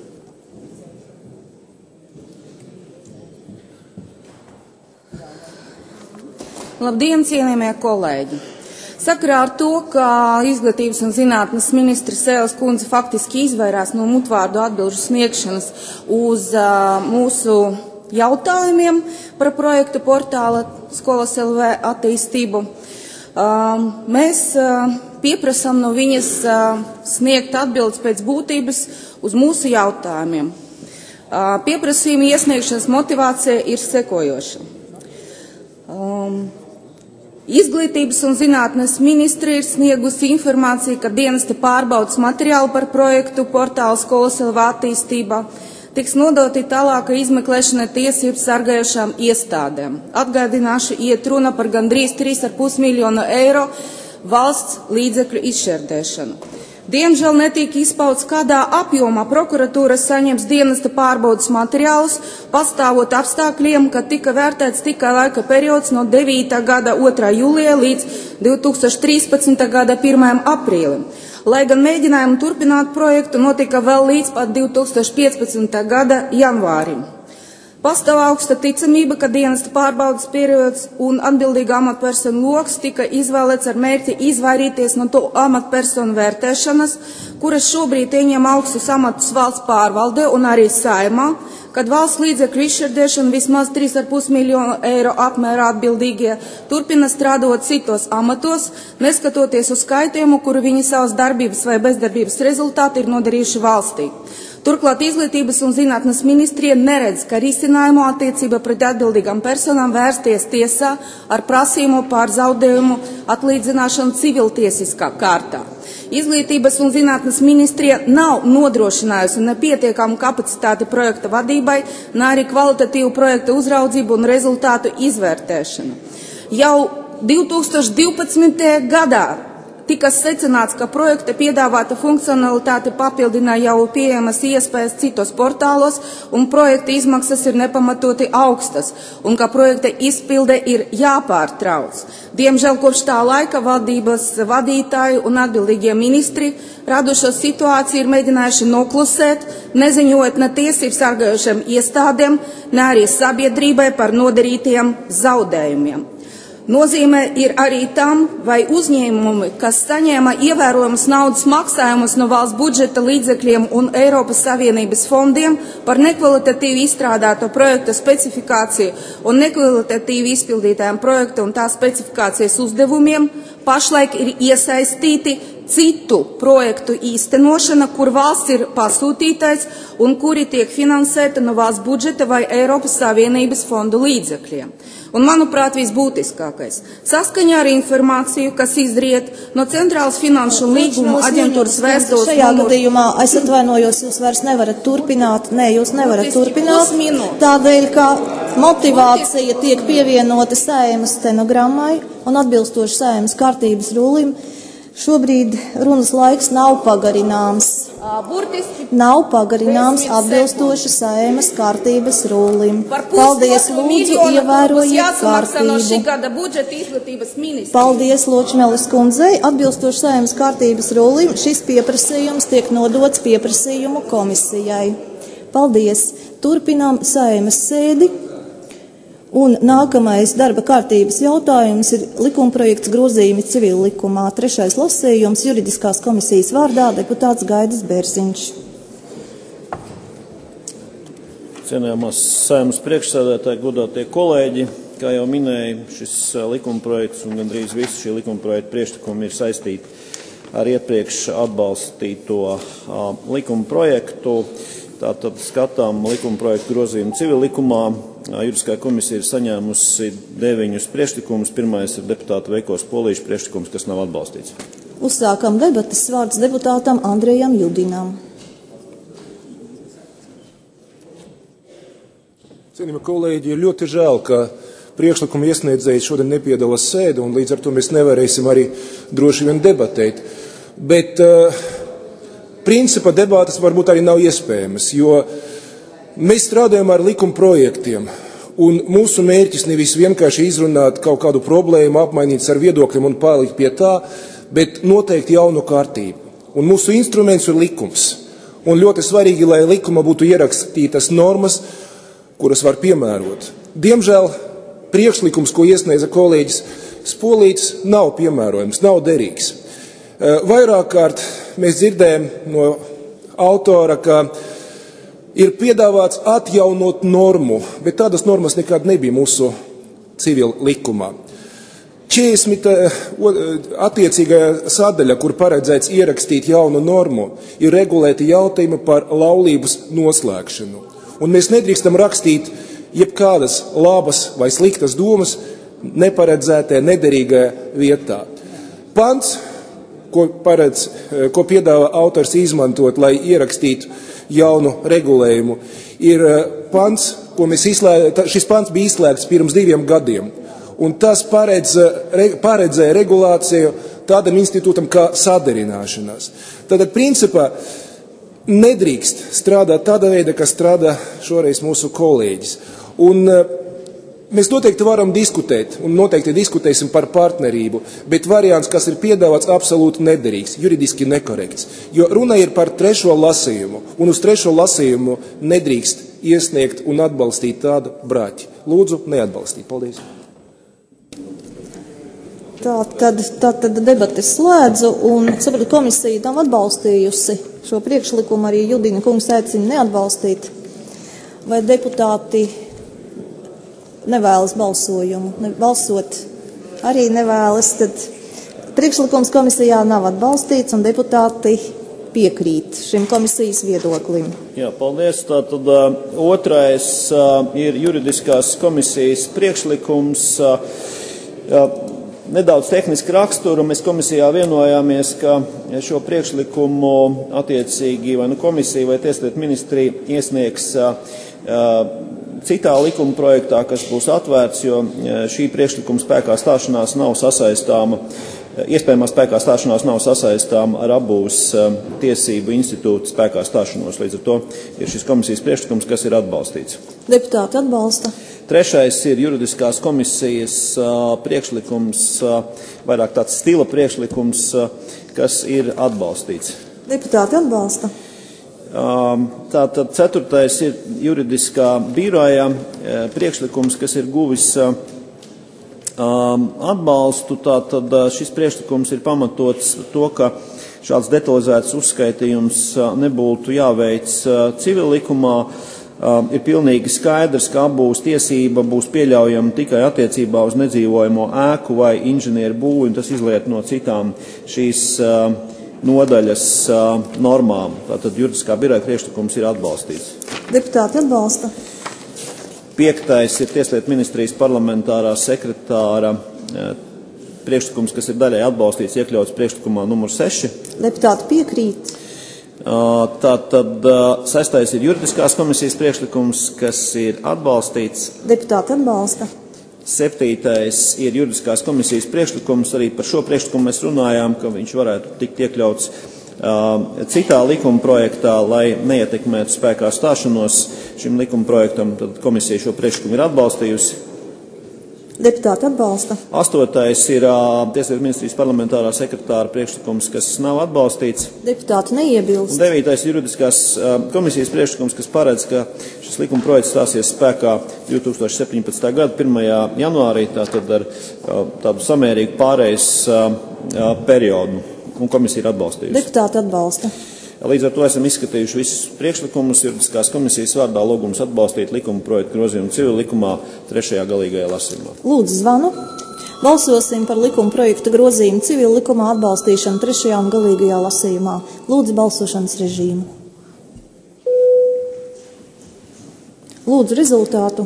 Labdien, cienījamie kolēģi! Sakarā ar to, ka Izglītības un zinātnes ministra Sēles kundze faktiski izvairās no mutvārdu atbilžu sniegšanas uz uh, mūsu jautājumiem par projektu portāla Skolas L V attīstību. Mēs pieprasām no viņas sniegt atbildes pēc būtības uz mūsu jautājumiem. Pieprasījuma iesniegšanas motivācija ir sekojoša. Izglītības un zinātnes ministri ir sniegusi informāciju, ka dienesta pārbaudas materiāli par projektu portāla Skolas L V attīstībā tiks nodoti tālāka izmeklēšana tiesību sargājošām iestādēm. Atgādināšu, iet runa par gandrīz trīs ar pus miljonu eiro valsts līdzekļu izšķērdēšanu. Diemžēl netika izpauts, kādā apjomā prokuratūra saņems dienesta pārbaudas materiālus, pastāvot apstākļiem, ka tika vērtēts tikai laika periods no devītā gada otrā jūlijā līdz divi tūkstoši trīspadsmitā gada pirmajam aprīlim. Lai gan mēģinājumi turpināt projektu notika vēl līdz pat divi tūkstoši piecpadsmitā gada janvārim. Pastāv augsta ticamība, ka dienesta pārbaudas periods un atbildīga amatpersonu loks tika izvēlēts ar mērķi izvairīties no to amatpersonu vērtēšanas, kuras šobrīd ieņem augstus amatus valsts pārvaldē un arī Saeimā, kad valsts līdzekļu izšķērdēšana vismaz trīs ar pus miljonu eiro apmērā atbildīgie turpina strādāt citos amatos, neskatoties uz skaitījumu, kuru viņi savas darbības vai bezdarbības rezultāti ir nodarījuši valstī. Turklāt Izglītības un zinātnes ministrija neredz, ka risinājumu attiecībā pret atbildīgām personām vērsties tiesā ar prasījumu pār zaudējumu atlīdzināšanu civiltiesiskā kārtā. Izglītības un zinātnes ministrija nav nodrošinājusi nepietiekamu kapacitāti projekta vadībai, ne arī kvalitatīvu projekta uzraudzību un rezultātu izvērtēšanu. Jau divi tūkstoši divpadsmitajā gadā tika secināts, ka projekta piedāvāta funkcionalitāte papildina jau pieejamas iespējas citos portālos, un projekta izmaksas ir nepamatoti augstas, un ka projekta izpilde ir jāpārtrauc. Diemžēl kopš tā laika valdības vadītāji un atbildīgie ministri radušo situāciju ir mēģinājuši noklusēt, neziņojot ne tiesību sargājošiem iestādēm, ne arī sabiedrībai par nodarītajiem zaudējumiem. Nozīmē ir arī tam, vai uzņēmumi, kas saņēma ievērojamas naudas maksājumus no valsts budžeta līdzekļiem un Eiropas Savienības fondiem par nekvalitatīvi izstrādāto projekta specifikāciju un nekvalitatīvi izpildītājiem projekta un tā specifikācijas uzdevumiem, pašlaik ir iesaistīti citu projektu īstenošana, kur valsts ir pasūtītais un kuri tiek finansēta no valsts budžeta vai Eiropas Savienības fondu līdzekļiem. Un, manuprāt, visbūtiskākais. Saskaņā ar informāciju, kas izriet no Centrālas finanšu un līguma aģentūras vēstules šajā numur... gadījumā, es atvainojos, jūs vairs nevarat turpināt. Nē, jūs nevarat turpināt. Tādēļ, ka motivācija tiek pievienota Saeimas stenogrammai un atbilstoši Saeimas kārtības rūlim. Šobrīd runas laiks nav pagarināms. Burtiski nav pagarināms atbilstoši Saeimas kārtības rūlim. Paldies, lūdzu, ievērojiet kārtību. Paldies, Ločmeles kundzei. Atbilstoši Saeimas kārtības rūlim šis pieprasījums tiek nodots pieprasījumu komisijai. Paldies. Turpinām Saeimas sēdi. Un nākamais darba kārtības jautājums ir likumprojekts grozījumi civil likumā. Trešais lasījums juridiskās komisijas vārdā deputāts Gaidis Bērziņš. Cienējamās Saeimas priekšsēdētāji, godātie kolēģi, kā jau minēja, šis likumprojekts un gandrīz visi šī likumprojekta priekšlikumi ir saistīti ar iepriekš atbalstīto likumprojektu. Tātad skatām likumprojektu grozījumu civil likumā. Juridiskā komisija ir saņēmusi deviņus priekšlikumus. Pirmais ir deputāta Veikos Polīša priekšlikums, kas nav atbalstīts. Uzsākam debatas, vārds deputātam Andrejam Judinam. Cienījamie kolēģi, ir ļoti žēl, ka priekšlikuma iesniedzēji šodien nepiedalās sēdi, un līdz ar to mēs nevarēsim arī droši vien debatēt. Bet uh, principa debātas varbūt arī nav iespējamas, jo mēs strādājam ar likuma projektiem, un mūsu mērķis nevis vienkārši izrunāt kaut kādu problēmu, apmainīt ar viedokļiem un palikt pie tā, bet noteikti jaunu kārtību. Un mūsu instruments ir likums. Un ļoti svarīgi, lai likuma būtu ierakstītas normas, kuras var piemērot. Diemžēl priekšlikums, ko iesniedza kolēģis Spolīts, nav piemērojams, nav derīgs. Vairāk kārt mēs dzirdējam no autora, ka ir piedāvāts atjaunot normu, bet tādas normas nekad nebija mūsu civil likumā. četrdesmit attiecīgā sadaļa, kur paredzēts ierakstīt jaunu normu, ir regulēti jautājumi par laulības noslēgšanu. Un mēs nedrīkstam rakstīt jebkādas labas vai sliktas domas neparedzētajā, nederīgajā vietā. Pants, ko, paredz, ko piedāvā autors izmantot, lai ierakstītu jaunu regulējumu, ir pants, ko mēs izslēg, šis pants bija izslēgts pirms diviem gadiem. Un tas paredz, paredzēja regulāciju tādam institūtam kā sadarināšanās. Tātad, principā, nedrīkst strādāt tādā veidā, kā strādā šoreiz mūsu kolēģis. Un mēs noteikti varam diskutēt, un noteikti diskutēsim par partnerību, bet variants, kas ir piedāvāts, absolūti nederīgs, juridiski nekorekts. Jo runa ir par trešo lasījumu, un uz trešo lasījumu nedrīkst iesniegt un atbalstīt tādu brāķi. Lūdzu, neatbalstīt. Paldies. Tā tad, tā tad debates slēdzu, un sapratu, komisija nav atbalstījusi šo priekšlikumu, arī Judina kungs aicina neatbalstīt. Vai deputāti nevēlas balsojumu? Ne, balsot arī nevēlas, tad priekšlikums komisijā nav atbalstīts, un deputāti piekrīt šim komisijas viedoklim. Jā, paldies. Tātad uh, otrais uh, ir juridiskās komisijas priekšlikums. Uh, uh, Nedaudz tehniski raksturu. Mēs komisijā vienojāmies, ka šo priekšlikumu attiecīgi vai nu komisija vai Tieslietu ministrija iesniegs uh, citā likuma projektā, kas būs atvērts, jo šī priekšlikuma spēkā stāšanās nav sasaistāma, iespējamā spēkā stāšanās nav sasaistāma ar abūs tiesību institūtu spēkā stāšanos. Līdz ar to ir šis komisijas priekšlikums, kas ir atbalstīts. Deputāti atbalsta. Trešais ir juridiskās komisijas uh, priekšlikums, uh, vairāk tāds stila priekšlikums, uh, kas ir atbalstīts. Deputāti atbalsta. Um, tātad ceturtais ir juridiskā biroja uh, priekšlikums, kas ir guvis uh, um, atbalstu. Tātad uh, šis priekšlikums ir pamatots to, ka šāds detalizēts uzskaitījums uh, nebūtu jāveic uh, civil likumā. Uh, ir pilnīgi skaidrs, ka abūs tiesība būs pieļaujama tikai attiecībā uz nedzīvojamo ēku vai inženieru būvi, un tas izliet no citām šīs uh, nodaļas uh, normām. Tātad juridiskā biroja priekšlikums ir atbalstīts. Deputāti atbalsta. Piektais ir Tieslietu ministrijas parlamentārā sekretāra uh, priekšlikums, kas ir daļai atbalstīts, iekļauts priekšlikumā numur seši. Deputāti piekrīt. Tātad sestais ir juridiskās komisijas priekšlikums, kas ir atbalstīts. Deputāti atbalsta. Septītais ir juridiskās komisijas priekšlikums. Arī par šo priekšlikumu mēs runājām, ka viņš varētu tikt iekļauts uh, citā likuma projektā, lai neietekmētu spēkā stāšanos šim likuma projektam. Tad komisija šo priekšlikumu ir atbalstījusi. Deputāti atbalsta. Astotais ir uh, Tieslietu ministrijas parlamentārā sekretāra priekšlikums, kas nav atbalstīts. Deputāti neiebilst. Un devītais juridiskās uh, komisijas priekšlikums, kas paredz, ka šis likuma projekts stāsies spēkā divi tūkstoši septiņpadsmitā gada pirmajā janvārī, tātad ar uh, tādu samērīgu pārejas uh, uh, periodu. Un komisija ir atbalstījusi. Deputāti atbalsta. Līdz ar to esam izskatījuši visus priekšlikumus. Juridiskās komisijas vārdā lūgums atbalstīt likuma projektu grozījumu civil likumā trešajā galīgajā lasījumā. Lūdzu zvanu. Balsosim par likuma projektu grozījumu civil likumā atbalstīšanu trešajā un galīgajā lasījumā. Lūdzu balsošanas režīmu. Lūdzu rezultātu.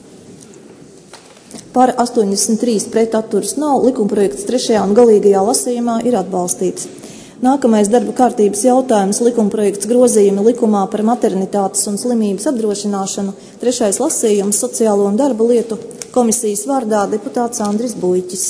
Par astoņdesmit trīs pret atturas nav. Likuma projekts trešajā un galīgajā lasījumā ir atbalstīts. Nākamais darba kārtības jautājums - likumprojekts grozījumi likumā par maternitātes un slimības apdrošināšanu. Trešais lasījums - sociālo un darba lietu komisijas vārdā deputāts Andris Buļķis.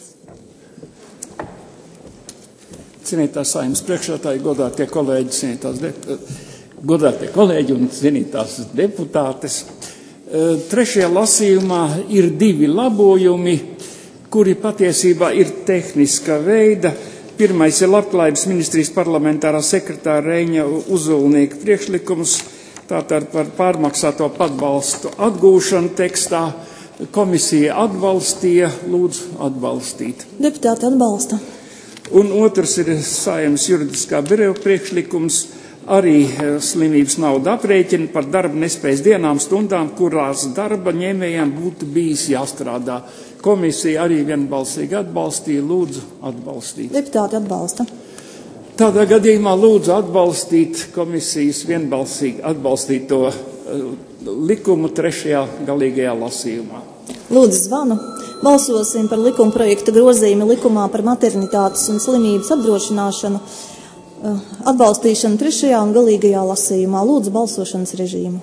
Cienītās Saeimas priekšsēdētāji, godātie kolēģi, cienītās de... godātie kolēģi un cienītās deputātes. Trešajā lasījumā ir divi labojumi, kuri patiesībā ir tehniska veida. Pirmais ir Labklājības ministrijas parlamentārā sekretāra Reiņa Uzulnieka priekšlikums, tātad par pārmaksāto pabalstu atgūšanu tekstā. Komisija atbalstīja, lūdzu atbalstīt. Deputāti atbalsta. Un otrs ir Saeimas juridiskā biroja priekšlikums arī slimības naudu aprēķina par darba nespējas dienām, stundām, kurās darba ņēmējiem būtu bijis jāstrādā. Komisija arī vienbalsīgi atbalstīja, lūdzu atbalstīt. Deputāti atbalsta. Tādā gadījumā lūdzu atbalstīt komisijas vienbalsīgi atbalstīto likumu trešajā galīgajā lasījumā. Lūdzu zvanu. Balsosim par likuma projekta grozījumu likumā par maternitātes un slimības apdrošināšanu, atbalstīšanu trešajā un galīgajā lasījumā. Lūdzu balsošanas režīmu.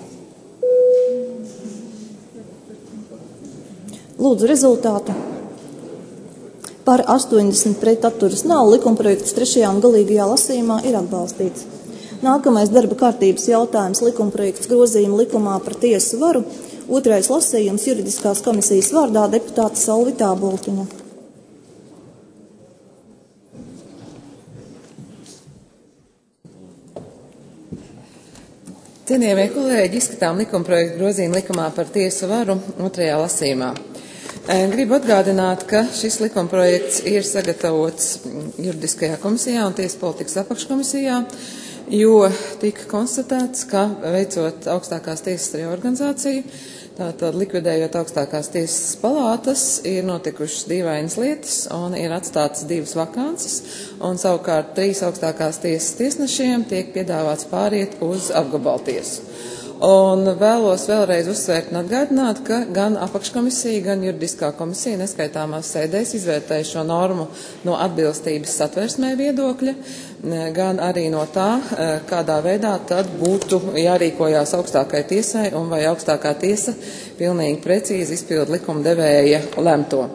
Lūdzu rezultātu. Par astoņdesmit pret atturas nav. Likumprojekts trešajā un galīgajā lasījumā ir atbalstīts. Nākamais darba kārtības jautājums - likumprojekts grozījuma likumā par tiesu varu. Otrais lasījums juridiskās komisijas vārdā deputāta Solvita Bultiņa. Cienījamie kolēģi, izskatām likumprojektu grozījumu likumā par tiesu varu otrajā lasījumā. Gribu atgādināt, ka šis likumprojekts ir sagatavots juridiskajā komisijā un tiesas politikas apakškomisijā, jo tika konstatēts, ka veicot augstākās tiesas reorganizāciju, tātad likvidējot augstākās tiesas palātas, ir notikušas dīvainas lietas un ir atstātas divas vakances, un savukārt trīs augstākās tiesas tiesnešiem tiek piedāvāts pāriet uz apgabaltiesu. Un vēlos vēlreiz uzsvērt un atgādināt, ka gan apakškomisija, gan juridiskā komisija neskaitāmās sēdēs izvērtēja šo normu no atbilstības satversmē viedokļa, gan arī no tā, kādā veidā tad būtu jārīkojās augstākai tiesai un vai augstākā tiesa pilnīgi precīzi izpild likumdevēja lemto.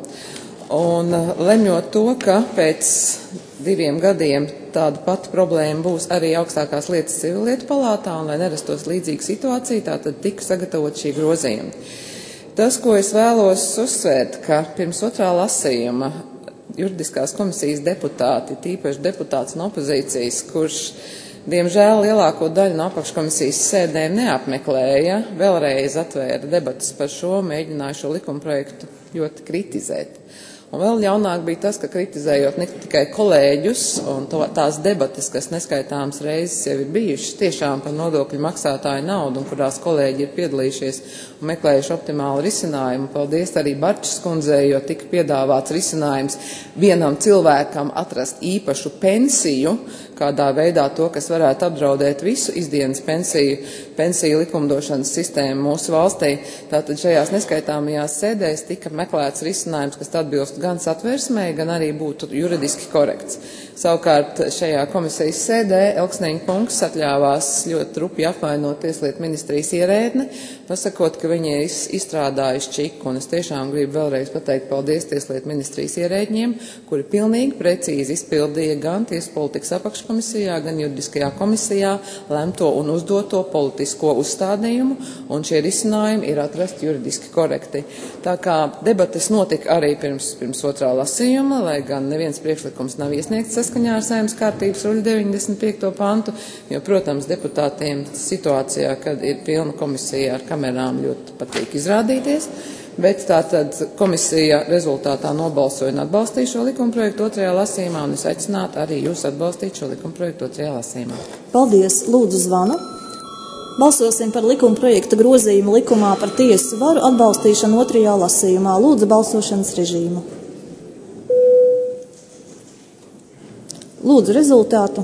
Un lemjot to, ka pēc diviem gadiem tāda pati problēma būs arī augstākās lietas civillietu palātā, un lai nerastos līdzīga situācija, tātad tika sagatavot šī grozījuma. Tas, ko es vēlos uzsvērt, ka pirms otrā lasījuma juridiskās komisijas deputāti, tīpaši deputāts no opozīcijas, kurš diemžēl lielāko daļu no apakškomisijas sēdēm neapmeklēja, vēlreiz atvēra debatas par šo, mēģināja šo likumprojektu ļoti kritizēt. Un vēl ļaunāk bija tas, ka kritizējot ne tikai kolēģus un to, tās debates, kas neskaitāmas reizes jau ir bijušas tiešām par nodokļu maksātāju naudu, un kurās kolēģi ir piedalījušies un meklējuši optimālu risinājumu. Paldies arī Barčas kundzei, jo tika piedāvāts risinājums vienam cilvēkam atrast īpašu pensiju, kādā veidā to, kas varētu apdraudēt visu izdienas pensiju, pensiju likumdošanas sistēmu mūsu valstī. Tātad šajās neskaitāmajās sēdēs tika meklēts risinājums, kas atbilst gan satversmē, gan arī būtu juridiski korekts. Savukārt šajā komisijas sēdē Elksniņa kungs atļāvās ļoti rupi apvainot Tieslietu ministrijas ierēdni, pasakot, ka viņi ir izstrādājuši čiku, un es tiešām gribu vēlreiz pateikt paldies Tieslietu ministrijas ierēdņiem, kuri pilnīgi precīzi izpildīja gan Tiesu politikas apakškomisijā, gan juridiskajā komisijā lemto un uzdoto politisko uzstādījumu, un šie risinājumi ir atrasti juridiski korekti. Tā kā debates notika arī pirms, pirms otrā lasījuma, lai gan neviens priekšlikums nav iesniegts saskaņā ar Saeimas kārtības ruļu deviņdesmit piekto pantu, jo, protams, deputātiem situācijā, kad ir pilna komisija ar kamerām, ļoti patīk izrādīties, bet tātad komisija rezultātā nobalsoja un atbalstīja šo likumprojektu otrajā lasījumā, un es aicinātu arī jūs atbalstīt šo likumprojektu otrajā lasījumā. Paldies, lūdzu zvanu. Balsosim par likumprojekta grozījumu likumā par tiesu varu atbalstīšanu otrajā lasījumā. Lūdzu balsošanas režīmu. Lūdzu rezultātu.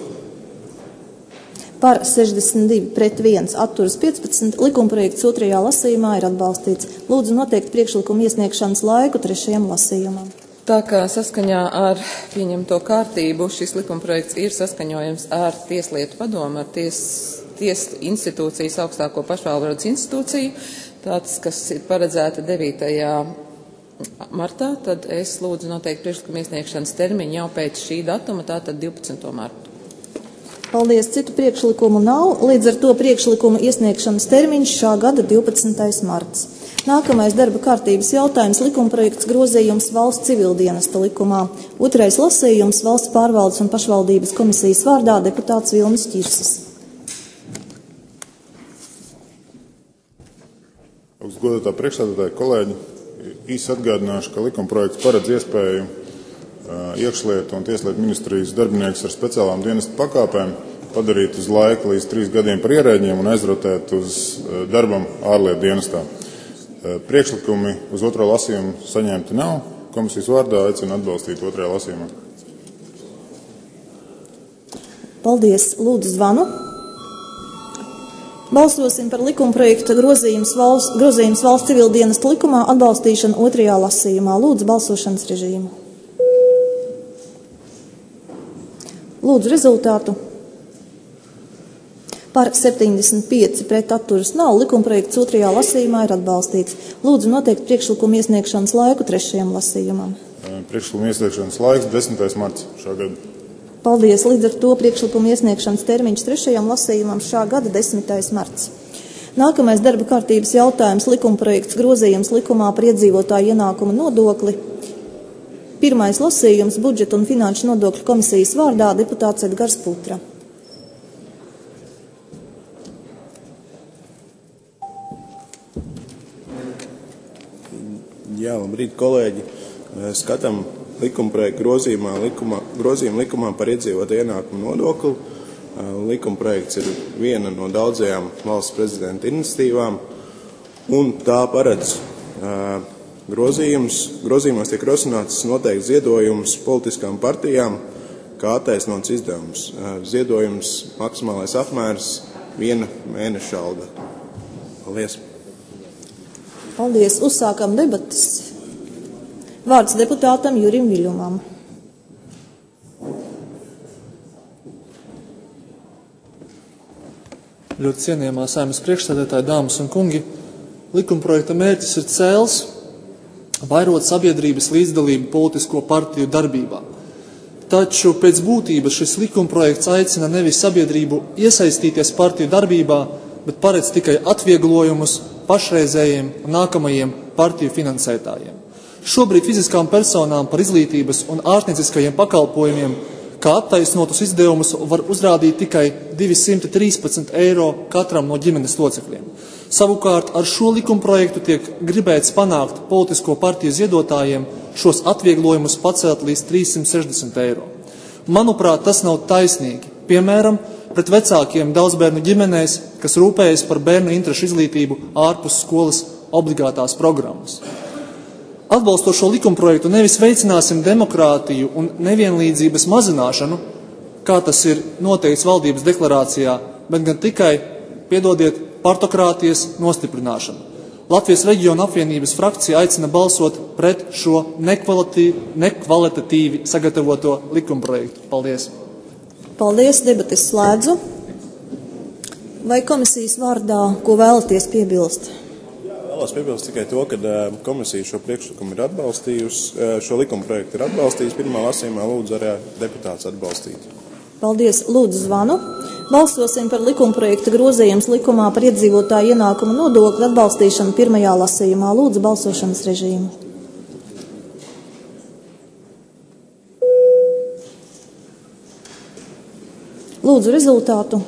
Par sešdesmit divi pret viens atturas piecpadsmit likumprojekts otrajā lasījumā ir atbalstīts. Lūdzu noteikt priekšlikumu iesniegšanas laiku trešajam lasījumam. Tā kā saskaņā ar pieņemto kārtību šis likumprojekts ir saskaņojams ar Tieslietu padomu, ar ties, tiesu institūcijas augstāko pašpārvaldes institūciju, tāds, kas ir paredzēta devītajā martā, tad es lūdzu noteikt priekšlikumu iesniegšanas termiņu jau pēc šī datuma, tātad divpadsmito martu. Paldies, citu priekšlikumu nav, līdz ar to priekšlikumu iesniegšanas termiņš šā gada divpadsmitais marts. Nākamais darba kārtības jautājums - likumprojekts grozījums valsts civildienesta likumā. Otrais lasījums - valsts pārvaldes un pašvaldības komisijas vārdā deputāts Vilnis Ķirsis. Augstgodātā priekšsēdētāja, kolēģi, īsi atgādināšu, ka likumprojekts paredz iespēju iekšlietu un tieslietu ministrijas darbinieks ar speciālām dienestu pakāpēm padarīt uz laiku līdz trīs gadiem par ierēģiem un aizrotēt uz darbam ārlietu dienestā. Priekšlikumi uz otro lasījumu saņemti nav. Komisijas vārdā aicinu atbalstīt otrajā lasījumā. Paldies. Lūdzu zvanu. Balsosim par likumprojekta grozījums valsts, grozījums valsts civildienestu likumā atbalstīšanu otrajā lasījumā. Lūdzu balsošanas režīmu. Lūdzu rezultātu. Par septiņdesmit pieci pret atturas nav. Likumprojekts otrajā lasījumā ir atbalstīts. Lūdzu noteikt priekšlikumu iesniegšanas laiku trešajam lasījumam. Priekšlikumu iesniegšanas laiks desmitais marts šā gada. Paldies. Līdz ar to priekšlikumu iesniegšanas termiņš trešajam lasījumam šā gada desmitais marts. Nākamais darba kārtības jautājums - likumprojekts grozījums likumā par iedzīvotāju ienākumu nodokli. Pirmais lasījums budžeta un finanšu nodokļu komisijas vārdā deputāts Edgars Putra. Jā, labrīt, kolēģi. Skatām likumprojektu grozījumā, likumā, grozījumu likumā par iedzīvotāju ienākumu nodokli. Likumprojekts ir viena no daudzajām valsts prezidenta iniciatīvām, un tā paredz grozījums. Grozījumos tiek rosināts noteikti ziedojums politiskām partijām, kā attaisnots izdevums. Ziedojums maksimālais apmērs viena mēneša alga. Paldies. Paldies. Uzsākam debatas. Vārds deputātam Jurim Viļumam. Ļoti cienījamā Saeimas priekšsēdētāji, dāmas un kungi, likumprojekta mērķis ir cēls vairot sabiedrības līdzdalību politisko partiju darbībā. Taču pēc būtības šis likumprojekts aicina nevis sabiedrību iesaistīties partiju darbībā, bet paredz tikai atvieglojumus pašreizējiem un nākamajiem partiju finansētājiem. Šobrīd fiziskām personām par izglītības un ārstnieciskajiem pakalpojumiem, kā attaisnotus izdevumus, var uzrādīt tikai divsimt trīspadsmit eiro katram no ģimenes locekļiem. Savukārt ar šo likumprojektu tiek gribēts panākt politisko partiju ziedotājiem šos atvieglojumus pacelt līdz trīssimt sešdesmit eiro. Manuprāt, tas nav taisnīgi. Piemēram, pret vecākiem daudzbērnu ģimenēs, kas rūpējas par bērnu interešu izglītību ārpus skolas obligātās programmas. Atbalstot šo likumprojektu nevis veicināsim demokrātiju un nevienlīdzības mazināšanu, kā tas ir noteikts valdības deklarācijā, bet gan tikai, piedodiet, partokrātijas nostiprināšanu. Latvijas reģiona apvienības frakcija aicina balsot pret šo nekvalitatīvi sagatavoto likumprojektu. Paldies. Paldies, debates slēdzu. Vai komisijas vārdā, ko vēlaties piebilst? Vēlos piebilst tikai to, ka komisija šo priekšlikumu ir atbalstījusi, šo likumprojektu ir atbalstījusi. Pirmā lasījumā lūdzu arī deputāts atbalstīt. Paldies. Lūdzu zvanu. Balsosim par likumprojekta grozījums likumā par iedzīvotāju ienākumu nodokli atbalstīšanu pirmajā lasījumā. Lūdzu balsošanas režīmu. Lūdzu rezultātu.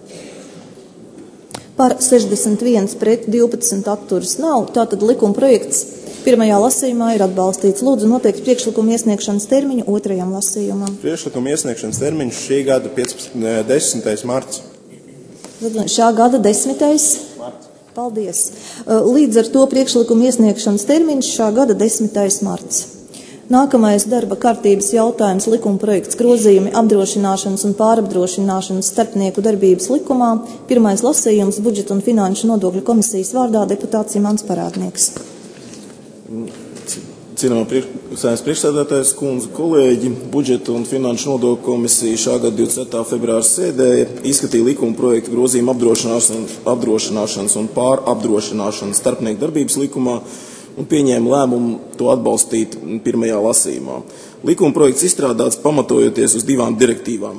Par sešdesmit viens pret divpadsmit atturas nav, tātad likumprojekts pirmajā lasījumā ir atbalstīts. Lūdzu noteikt priekšlikumu iesniegšanas termiņu otrajam lasījumam. Priekšlikumu iesniegšanas termiņš šī gada desmitais marts. Šā gada desmitais marts. Paldies. Līdz ar to priekšlikumu iesniegšanas termiņš šā gada desmitais marts. Nākamais darba kārtības jautājums - likumprojekts grozījumi apdrošināšanas un pārapdrošināšanas starpnieku darbības likumā. Pirmais lasījums budžeta un finanšu nodokļu komisijas vārdā deputāts Imants Parādnieks. Cienījamā Saeimas priekšsēdētājas kundze, kolēģi, budžeta un finanšu nodokļu komisija šā gada divdesmit ceturtā februāra sēdē izskatīja likumprojektu grozījumu apdrošināšanas, apdrošināšanas un pārapdrošināšanas starpnieku darbības likumā un pieņēma lēmumu to atbalstīt pirmajā lasījumā. Likumprojekts izstrādāts pamatojoties uz divām direktīvām,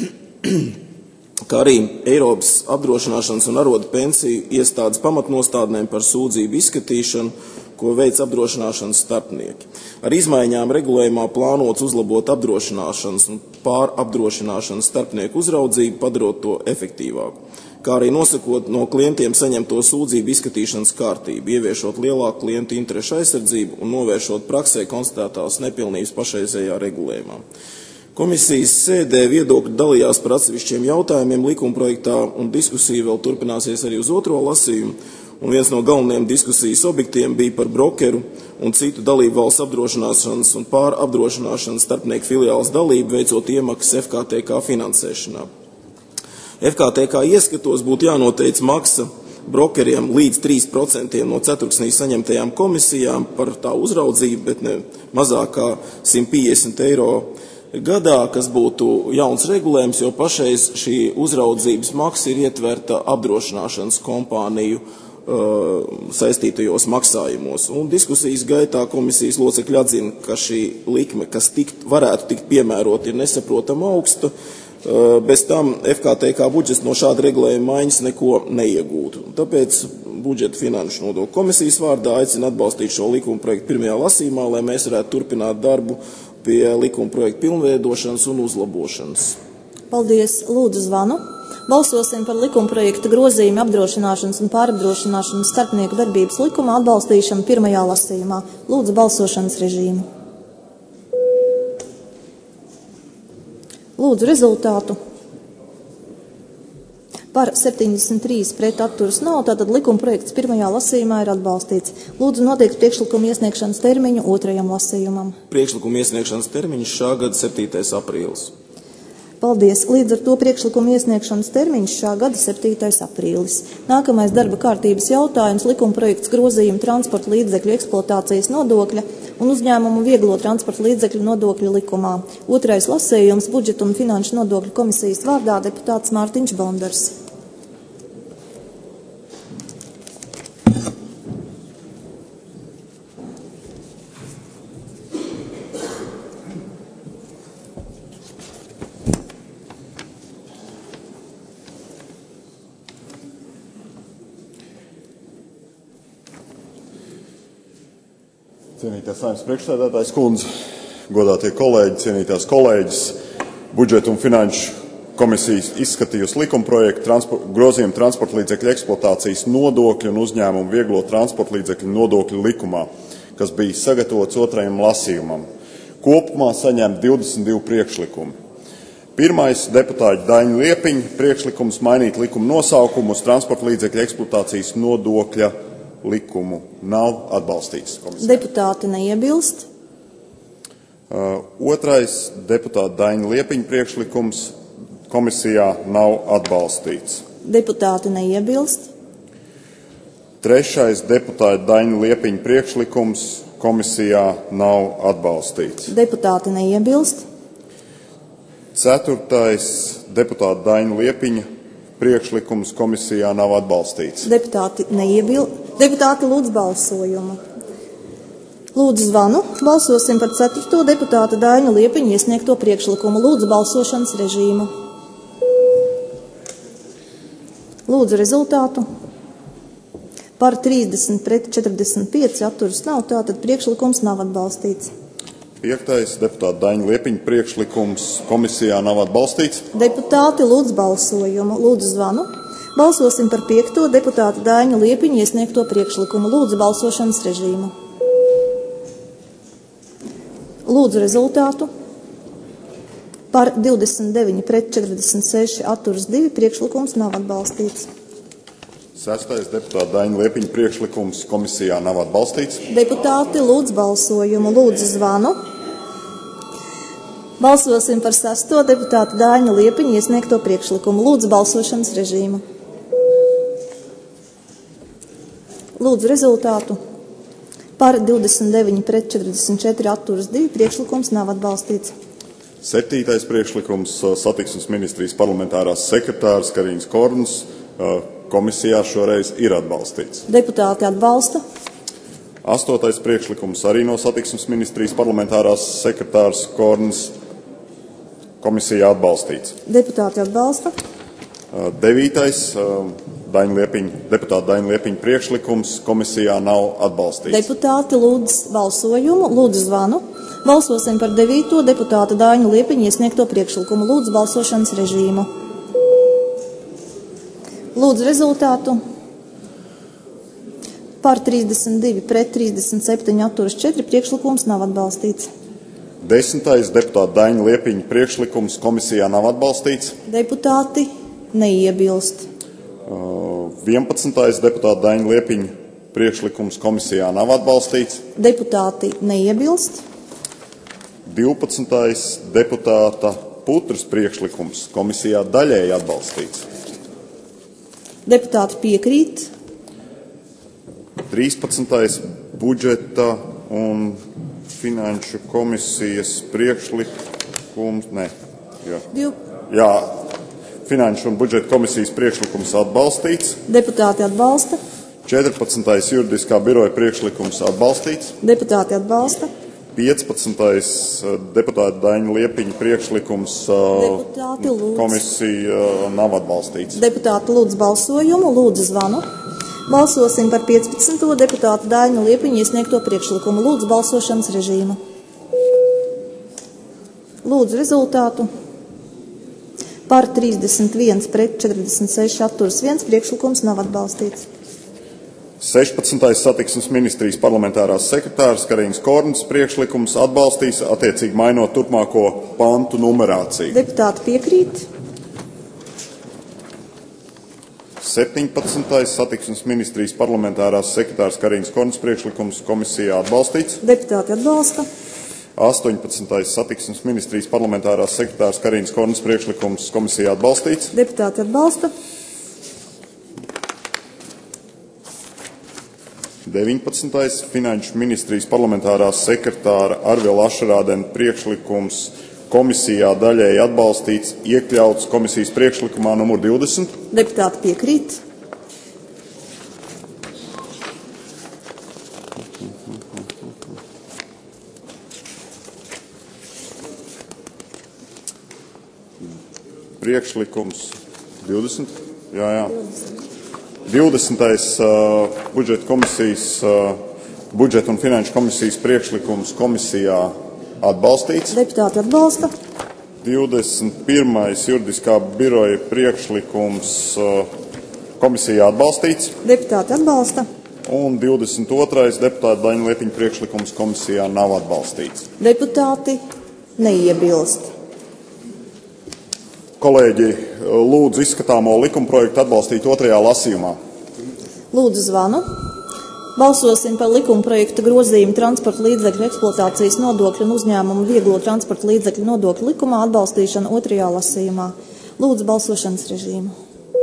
kā arī Eiropas apdrošināšanas un arodu pensiju iestādes pamatnostādnēm par sūdzību izskatīšanu, ko veic apdrošināšanas starpnieki. Ar izmaiņām regulējumā plānots uzlabot apdrošināšanas un pārapdrošināšanas starpnieku uzraudzību, padarot to efektīvāku, kā arī nosakot no klientiem saņemto sūdzību izskatīšanas kārtību, ieviešot lielāku klientu interešu aizsardzību un novēršot praksē konstatētās nepilnības pašreizējā regulējumā. Komisijas sēdē viedokļi dalījās par atsevišķiem jautājumiem likumprojektā, un diskusija vēl turpināsies arī uz otro lasījumu. Un viens no galvenajiem diskusijas objektiem bija par brokeru un citu dalību valsts apdrošināšanas un pārapdrošināšanas starpnieku filiāles dalību, veicot iemaksas F K T K finansēšanā. F K T K ieskatos būtu jānoteic maksa brokeriem līdz trīs procenti no ceturksnī saņemtajām komisijām par tā uzraudzību, bet ne mazāk kā simt piecdesmit eiro gadā, kas būtu jauns regulējums, jo pašreiz šī uzraudzības maksa ir ietverta apdrošināšanas kompāniju uh, saistītajos maksājumos. Un diskusijas gaitā komisijas locekļi atzina, ka šī likme, kas tikt, varētu tikt piemērot, ir nesaprotama augsta. Uh, bez tam F K T K budžets no šāda regulējuma maiņas neko neiegūtu. Tāpēc budžeta finanšu nodokļu komisijas vārdā aicina atbalstīt šo likuma projektu pirmajā lasījumā, lai mēs varētu turpināt darbu pie likuma projekta pilnveidošanas un uzlabošanas. Paldies. Lūdzu zvanu. Balsosim par likuma projekta grozījumu apdrošināšanas un pārapdrošināšanas starpnieku darbības likuma atbalstīšanu pirmajā lasījumā. Lūdzu balsošanas režīmu. Lūdzu rezultātu. Par septiņdesmit trīs pret atturas nav, tātad likuma projekts pirmajā lasījumā ir atbalstīts. Lūdzu noteikt priekšlikumu iesniegšanas termiņu otrajam lasījumam. Priekšlikumu iesniegšanas termiņš šā gada septītais aprīlis. Paldies. Līdz ar to priekšlikumu iesniegšanas termiņš šā gada septītais aprīlis. Nākamais darba kārtības jautājums - likuma projekts grozījuma transporta līdzekļu eksploatācijas nodokļa un uzņēmumu vieglo transporta līdzekļu nodokļu likumā. Otrais lasījums - budžeta un finanšu nodokļu komisijas vārdā deputāts Mārtiņš Bondars. Cienītās Saeimas priekšsēdētājas kundze, godātie kolēģi, cienītās kolēģis, budžeta un finanšu komisijas izskatījusi likumprojektu transport, grozījumu transporta līdzekļu eksploatācijas nodokļu un uzņēmumu vieglo transporta līdzekļu nodokļu likumā, kas bija sagatavots otrajam lasījumam. Kopumā saņem divdesmit divi priekšlikumi. Pirmais - deputāta Daņa Liepiņa priekšlikums mainīt likuma nosaukumu uz transporta līdzekļu eksploatācijas nodokļa likumu nav atbalstīts komisijā. Deputāti neiebilst. Uh, otrais - deputāta Daņa Liepiņa priekšlikums komisijā nav atbalstīts. Deputāti neiebilst. Trešais - deputāta Daņa Liepiņa priekšlikums komisijā nav atbalstīts. Deputāti neiebilst. Ceturtais - deputāta Daņa Liepiņa priekšlikums komisijā nav atbalstīts. Deputāti neiebilst. Deputāti lūdz balsojumu. Lūdzu zvanu. Balsosim par ceturto deputāta Daņa Liepiņa iesniegto priekšlikumu. Lūdzu balsošanas režīmu. Lūdzu rezultātu. Par trīsdesmit pret četrdesmit pieci atturas nav, tātad priekšlikums nav atbalstīts. Piektais - deputāta Daņa Liepiņa priekšlikums komisijā nav atbalstīts. Deputāti lūdz balsojumu. Lūdzu zvanu. Balsosim par piekto deputāta Daņa Liepiņa iesniegto priekšlikumu. Lūdzu balsošanas režīmu. Lūdzu rezultātu. Par divdesmit deviņi pret četrdesmit seši atturas divi priekšlikums nav atbalstīts. Sestais - deputāta Daņa Liepiņa priekšlikums komisijā nav atbalstīts. Deputāti lūdz balsojumu. Lūdzu zvanu. Balsosim par sesto deputāta Daņa Liepiņa iesniegto priekšlikumu. Lūdzu balsošanas režīmu. Lūdzu rezultātu. Par divdesmit deviņi pret četrdesmit četri atturas divi priekšlikums nav atbalstīts. Septītais priekšlikums - satiksmes ministrijas parlamentārās sekretārs Karīns Korns komisijā šoreiz ir atbalstīts. Deputāti atbalsta. Astotais priekšlikums arī no satiksmes ministrijas parlamentārās sekretārs Korns komisijā atbalstīts. Deputāti atbalsta. Devītais Daņa Liepiņa, deputāta Daņa Liepiņa priekšlikums komisijā nav atbalstīts. Deputāti lūdz balsojumu. Lūdzu zvanu. Balsosim par devīto deputāta Daņa Liepiņa iesniegto priekšlikumu. Lūdzu balsošanas režīmu. Lūdzu rezultātu. Par trīsdesmit divi pret trīsdesmit septiņi atturas četri priekšlikums nav atbalstīts. Desmitais deputāta Daņa Liepiņa priekšlikums komisijā nav atbalstīts. Deputāti neiebilst. vienpadsmitais deputāta Daņa Liepiņa priekšlikums komisijā nav atbalstīts. Deputāti neiebilst. divpadsmitais deputāta Putras priekšlikums komisijā daļēji atbalstīts. Deputāti piekrīt. trīspadsmitais budžeta un finanšu komisijas priekšlikums, ne, jā. Div... jā, finanšu un budžeta komisijas priekšlikums atbalstīts. Deputāti atbalsta. četrpadsmitais juridiskā biroja priekšlikums atbalstīts. Deputāti atbalsta. piecpadsmitais deputāta Daņa Liepiņa priekšlikums Deputāti lūdzu. Komisija nav atbalstīts. Deputāti lūdzu balsojumu, lūdzu zvanu. Balsosim par piecpadsmito deputātu Daņu Liepiņu iesniegto priekšlikumu. Lūdzu balsošanas režīmu. Lūdzu rezultātu. Par trīsdesmit viens pret četrdesmit seši atturas viens priekšlikums nav atbalstīts. sešpadsmitais satiksmes ministrijas parlamentārās sekretārs Karīnas Kornas priekšlikums atbalstīs, attiecīgi mainot turpmāko pantu numerāciju. Deputāti piekrīt. septiņpadsmitais satiksmes ministrijas parlamentārās sekretārs Karīnas Kornas priekšlikums komisijā atbalstīts. Deputāti atbalsta. astoņpadsmitais satiksmes ministrijas parlamentārās sekretārs Karīnas Kornas priekšlikums komisijā atbalstīts. Deputāti atbalsta. deviņpadsmitais finanšu ministrijas parlamentārās sekretāra Arvila Ašarādena priekšlikums komisijā daļēji atbalstīts, iekļauts komisijas priekšlikumā numur divdesmit. Deputāti piekrīt. Priekšlikums divdesmit. Jā, jā. divdesmitais uh, budžeta komisijas, uh, budžeta un finanšu komisijas priekšlikums komisijā atbalstīts. Deputāti atbalsta. divdesmit pirmais juridiskā biroja priekšlikums uh, komisijā atbalstīts. Deputāti atbalsta. Un divdesmit otrais deputāta Daņa Liepiņa priekšlikums komisijā nav atbalstīts. Deputāti neiebilst. Kolēģi, lūdzu izskatāmo likumprojektu atbalstīt otrajā lasījumā. Lūdzu zvanu. Balsosim par likumprojekta grozījumu transporta līdzekļu eksploatācijas nodokļu un uzņēmumu vieglo transporta līdzekļu nodokļu likumā atbalstīšanu otrajā lasījumā. Lūdzu balsošanas režīmu.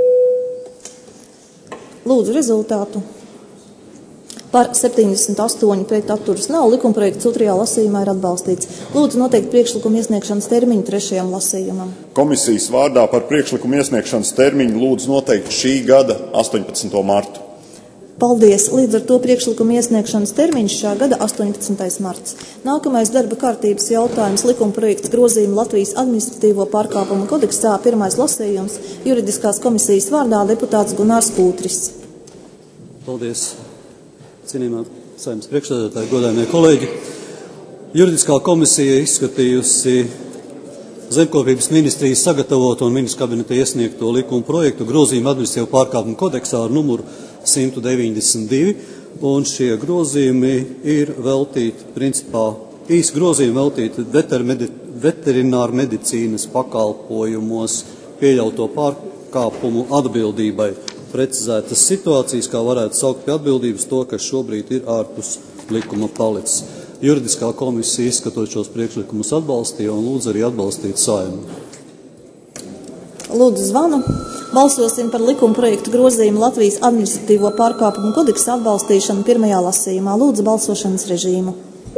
Lūdzu rezultātu. Par septiņdesmit astoņi pret atturas nav. Likumprojekts otrajā lasījumā ir atbalstīts. Lūdzu noteikt priekšlikumu iesniegšanas termiņu trešajam lasījumam. Komisijas vārdā par priekšlikumu iesniegšanas termiņu lūdzu noteikt šī gada astoņpadsmito martu. Paldies! Līdz ar to priekšlikuma iesniegšanas termiņš šā gada astoņpadsmitais marts. Nākamais darba kārtības jautājums - likumprojekta grozījuma Latvijas administratīvo pārkāpumu kodeksā, pirmais lasījums, juridiskās komisijas vārdā deputāts Gunārs Kūtris. Paldies! Cienījumā Saeimas priekšsēdētāji, godājumie kolēģi. Juridiskā komisija izskatījusi Zemkopības ministrijas sagatavoto un ministra kabineta iesniegto likumu projektu grozījumu administratīvo pārkāpumu kodeksā ar numuru simt deviņdesmit divi, un šie grozījumi ir veltīti, principā, īsi grozījumi veltīti veterināru medicīnas pakalpojumos pieļauto pārkāpumu atbildībai. Precizētas situācijas, kā varētu saukt pie atbildības to, kas šobrīd ir ārpus likuma palicis. Juridiskā komisija izskatot šos priekšlikumus atbalstīja un lūdzu arī atbalstīt Saeimu. Lūdzu zvanu. Balsosim par likuma projektu grozījumu Latvijas administratīvo pārkāpumu kodeksa atbalstīšanu pirmajā lasījumā. Lūdzu balsošanas režīmu.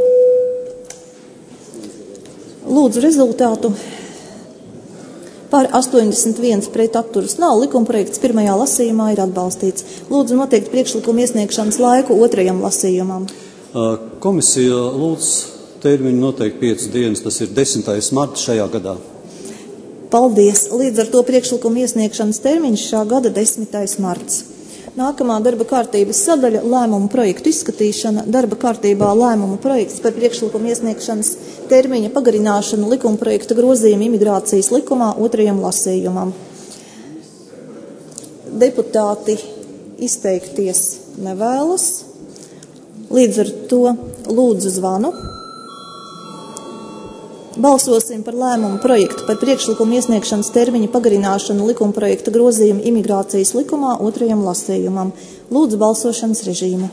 Lūdzu rezultātu. Par astoņdesmit viens pret atturas nav. Likumprojekts pirmajā lasījumā ir atbalstīts. Lūdzu noteikt priekšlikumu iesniegšanas laiku otrajam lasījumam. Komisija lūdz termiņu noteikt piecas dienas, tas ir desmitais marts šajā gadā. Paldies! Līdz ar to priekšlikumu iesniegšanas termiņš šā gada desmitais marts. Nākamā darba kārtības sadaļa - lēmumu projektu izskatīšana. Darba kārtībā lēmumu projekts par priekšlikumu iesniegšanas termiņa pagarināšanu likuma projekta grozījumu imigrācijas likumā otrajam lasījumam. Deputāti izteikties nevēlas. Līdz ar to lūdzu zvanu. balsosim par lēmumu projektu par priekšlikumu iesniegšanas termiņa pagarināšanu likuma projekta grozījumu imigrācijas likumā otrajam lasījumam. Lūdzu balsošanas režīmu.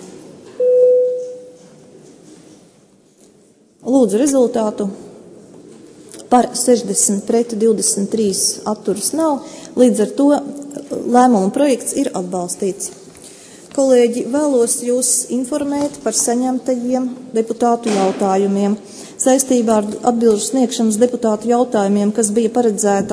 Lūdzu rezultātu. Par sešdesmit pret divdesmit trīs atturas nav, līdz ar to lēmuma projekts ir atbalstīts. Kolēģi, vēlos jūs informēt par saņemtajiem deputātu jautājumiem saistībā ar atbilžu sniegšanas deputātu jautājumiem, kas bija paredzēta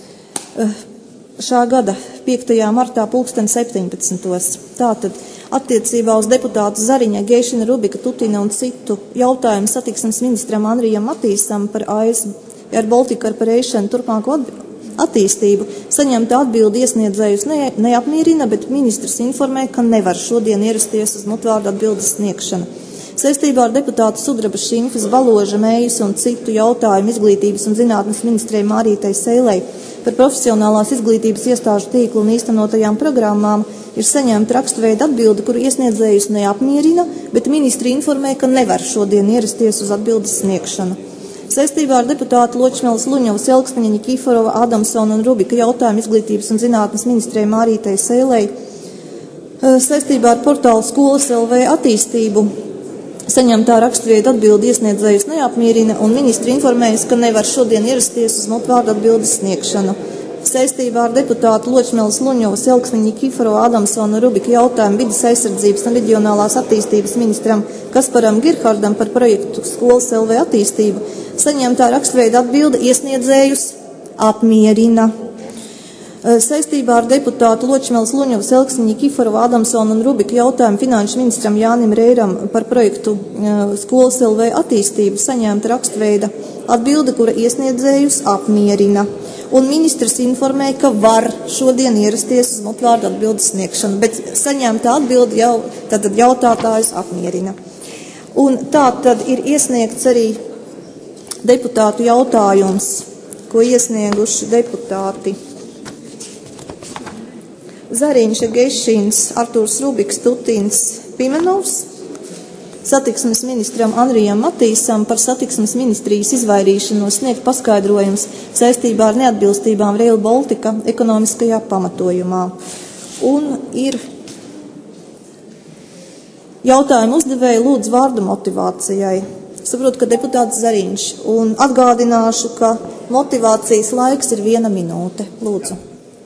šā gada piektajā martā pulksten septiņpadsmitos. Tātad attiecībā uz deputātu Zariņa, Geišina, Rubika, Tutina un citu jautājumu satiksmes ministram Andrijam Matīsam par A S Air Baltica Corporation turpmāko attīstību. Saņemta atbildi iesniedzējus ne, neapmierina, bet ministrs informē, ka nevar šodien ierasties uz mutvārdu atbildes sniegšanu. Saistībā ar deputātu Sudrabas, Šimfas, Valoža, Mējas un citu jautājumu izglītības un zinātnes ministrei Mārītai Seilei par profesionālās izglītības iestāžu tīklu un īstenotajām programmām ir saņemta rakstveida atbilde, kuru iesniedzējus neapmierina, bet ministri informē, ka nevar šodien ierasties uz atbildes sniegšanu. Saistībā ar deputātu Ločmēlas, Luņovas, Elksniņa, Nikiforova, Adamsona un Rubika jautājumu izglītības un zinātnes ministrei Mārītai Seilei saistībā ar portālu Skolas L V attīstību saņemtā rakstveida atbildi iesniedzējus neapmierina un ministri informējas, ka nevar šodien ierasties uz mutvārdu atbildes sniegšanu. Saistībā ar deputātu Ločmēlas, Luņovas, Elksniņa, Nikiforova, Adamsona un Rubika jautājumu vidas aizsardzības un reģionālās attīstības ministram Kasparam Girhardam par projektu Skolas L V attīstību saņemtā rakstveida atbilde iesniedzējus apmierina. Saistībā ar deputātu Ločmēlas, Luņovas, Elksniņa, Nikiforova, Adamsona un Rubika jautājumu finanšu ministram Jānim Reiram par projektu Skolas L V attīstību saņemta rakstveida atbilde, kura iesniedzējus apmierina. Un ministrs informē, ka var šodien ierasties uz mutvārdu atbildes sniegšanu, bet saņemta atbilde jau tātad jautātājus apmierina. Un tā tad ir iesniegts arī deputātu jautājums, ko iesnieguši deputāti Zariņš, Gešins, Artūrs Rubiks, Tutins, Pimenovs, satiksmes ministram Andrijam Matīsam par satiksmes ministrijas izvairīšanos sniegt paskaidrojums saistībā ar neatbilstībām Rail Baltica ekonomiskajā pamatojumā. Un ir jautājumu uzdevēja lūdzu vārdu motivācijai. Saprotu, ka deputāts Zariņš, un atgādināšu, ka motivācijas laiks ir viena minūte. Lūdzu.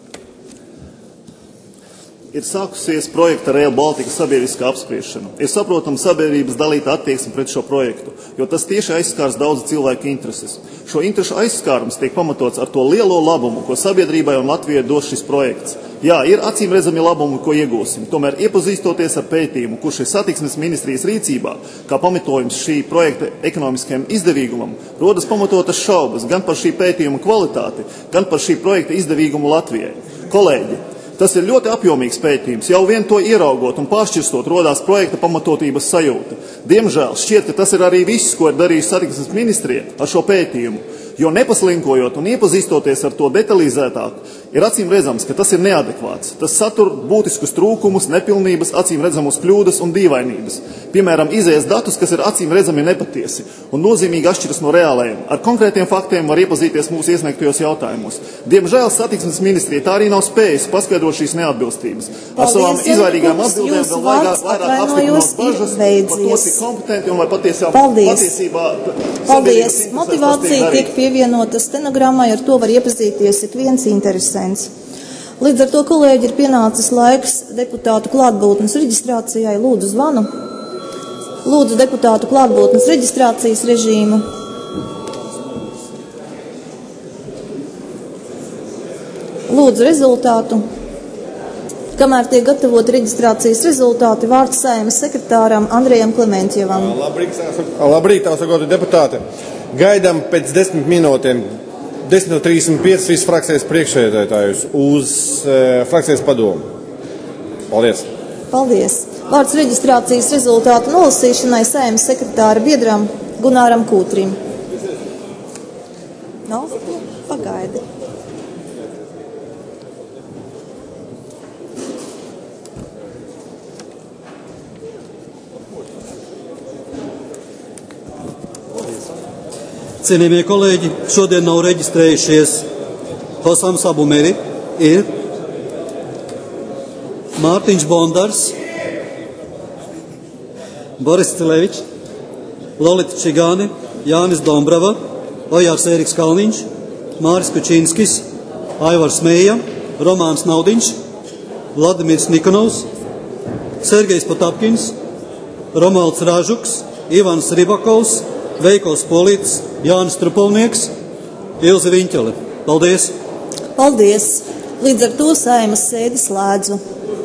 Ir sākusies projekta Rail Baltica sabiedriskā apspriešana. Ir saprotama sabiedrības dalīta attieksme pret šo projektu, jo tas tieši aizskārs daudz cilvēku intereses. Šo interešu aizskārums tiek pamatots ar to lielo labumu, ko sabiedrībai un Latvijai dos šis projekts. Jā, ir acīm redzami labumi, ko iegūsim. Tomēr iepazīstoties ar pētījumu, kurš ir satiksmes ministrijas rīcībā, kā pamatojums šī projekta ekonomiskajam izdevīgumam, rodas pamatotas šaubas gan par šī pētījuma kvalitāti, gan par šī projekta izdevīgumu Latvijai. Kolēģi, tas ir ļoti apjomīgs pētījums. Jau vien to ieraugot un pāršķirstot rodās projekta pamatotības sajūta. Diemžēl šķiet, ka tas ir arī viss, ko ir darījusi satiksmes ministrija ar šo pētījumu. Jo nepaslinkojot un iepazīstoties ar to detalizētāk, ir acīm redzams, ka tas ir neadekvāts. Tas satur būtiskus trūkumus, nepilnības, acīm redzamus kļūdas un dīvainības. Piemēram, izējas datus, kas ir acīm redzami nepatiesi un nozīmīgi atšķiras no reālajiem. Ar konkrētiem faktiem var iepazīties mūsu iesniegtajos jautājumos. Diemžēl satiksmes ministrija tā arī nav spējusi paskaidrot šīs neatbilstības. Ar savām izvairīgām atbildēm vēl vairāk, vairāk apstiprinot bažas par to, cik kompetenti un vai patiesībā, patiesībā Paldies. Motivācija tiek pievienota stenogrammai, ar to var iepazīties ik viens interesants. Līdz ar to, kolēģi, ir pienācis laiks deputātu klātbūtnes reģistrācijai. Lūdzu zvanu. Lūdzu deputātu klātbūtnes reģistrācijas režīmu. Lūdzu rezultātu. Kamēr tiek gatavoti reģistrācijas rezultāti, vārds Saeimas sekretāram Andrejam Klementjevam. Labrīt, labrīt, tā sakot, deputāti. Gaidām pēc desmit minūtēm, desmit trīsdesmit pieci visu frakcijas priekšsēdētājus uz e, frakcijas padomu. Paldies. Paldies. Vārds reģistrācijas rezultātu nolasīšanai Saeimas sekretāra biedram Gunāram Kūtrim. No? Pagaidi. Cienījamie kolēģi, šodien nav reģistrējušies Hosam Sabumeri, ir Mārtiņš Bondars, Boris Cilevičs, Lolita Čigāne, Jānis Dombrava, Ojārs Ēriks Kalniņš, Māris Kučīnskis, Aivars Mēja, Romāns Naudiņš, Vladimirs Nikonovs, Sergejs Potapkins, Romualds Rāžuks, Ivans Ribakovs, Veikos Polīts, Jānis Trupolnieks, Ilze Viņķele. Paldies! Paldies! Līdz ar to Saeimas sēdi slēdzu.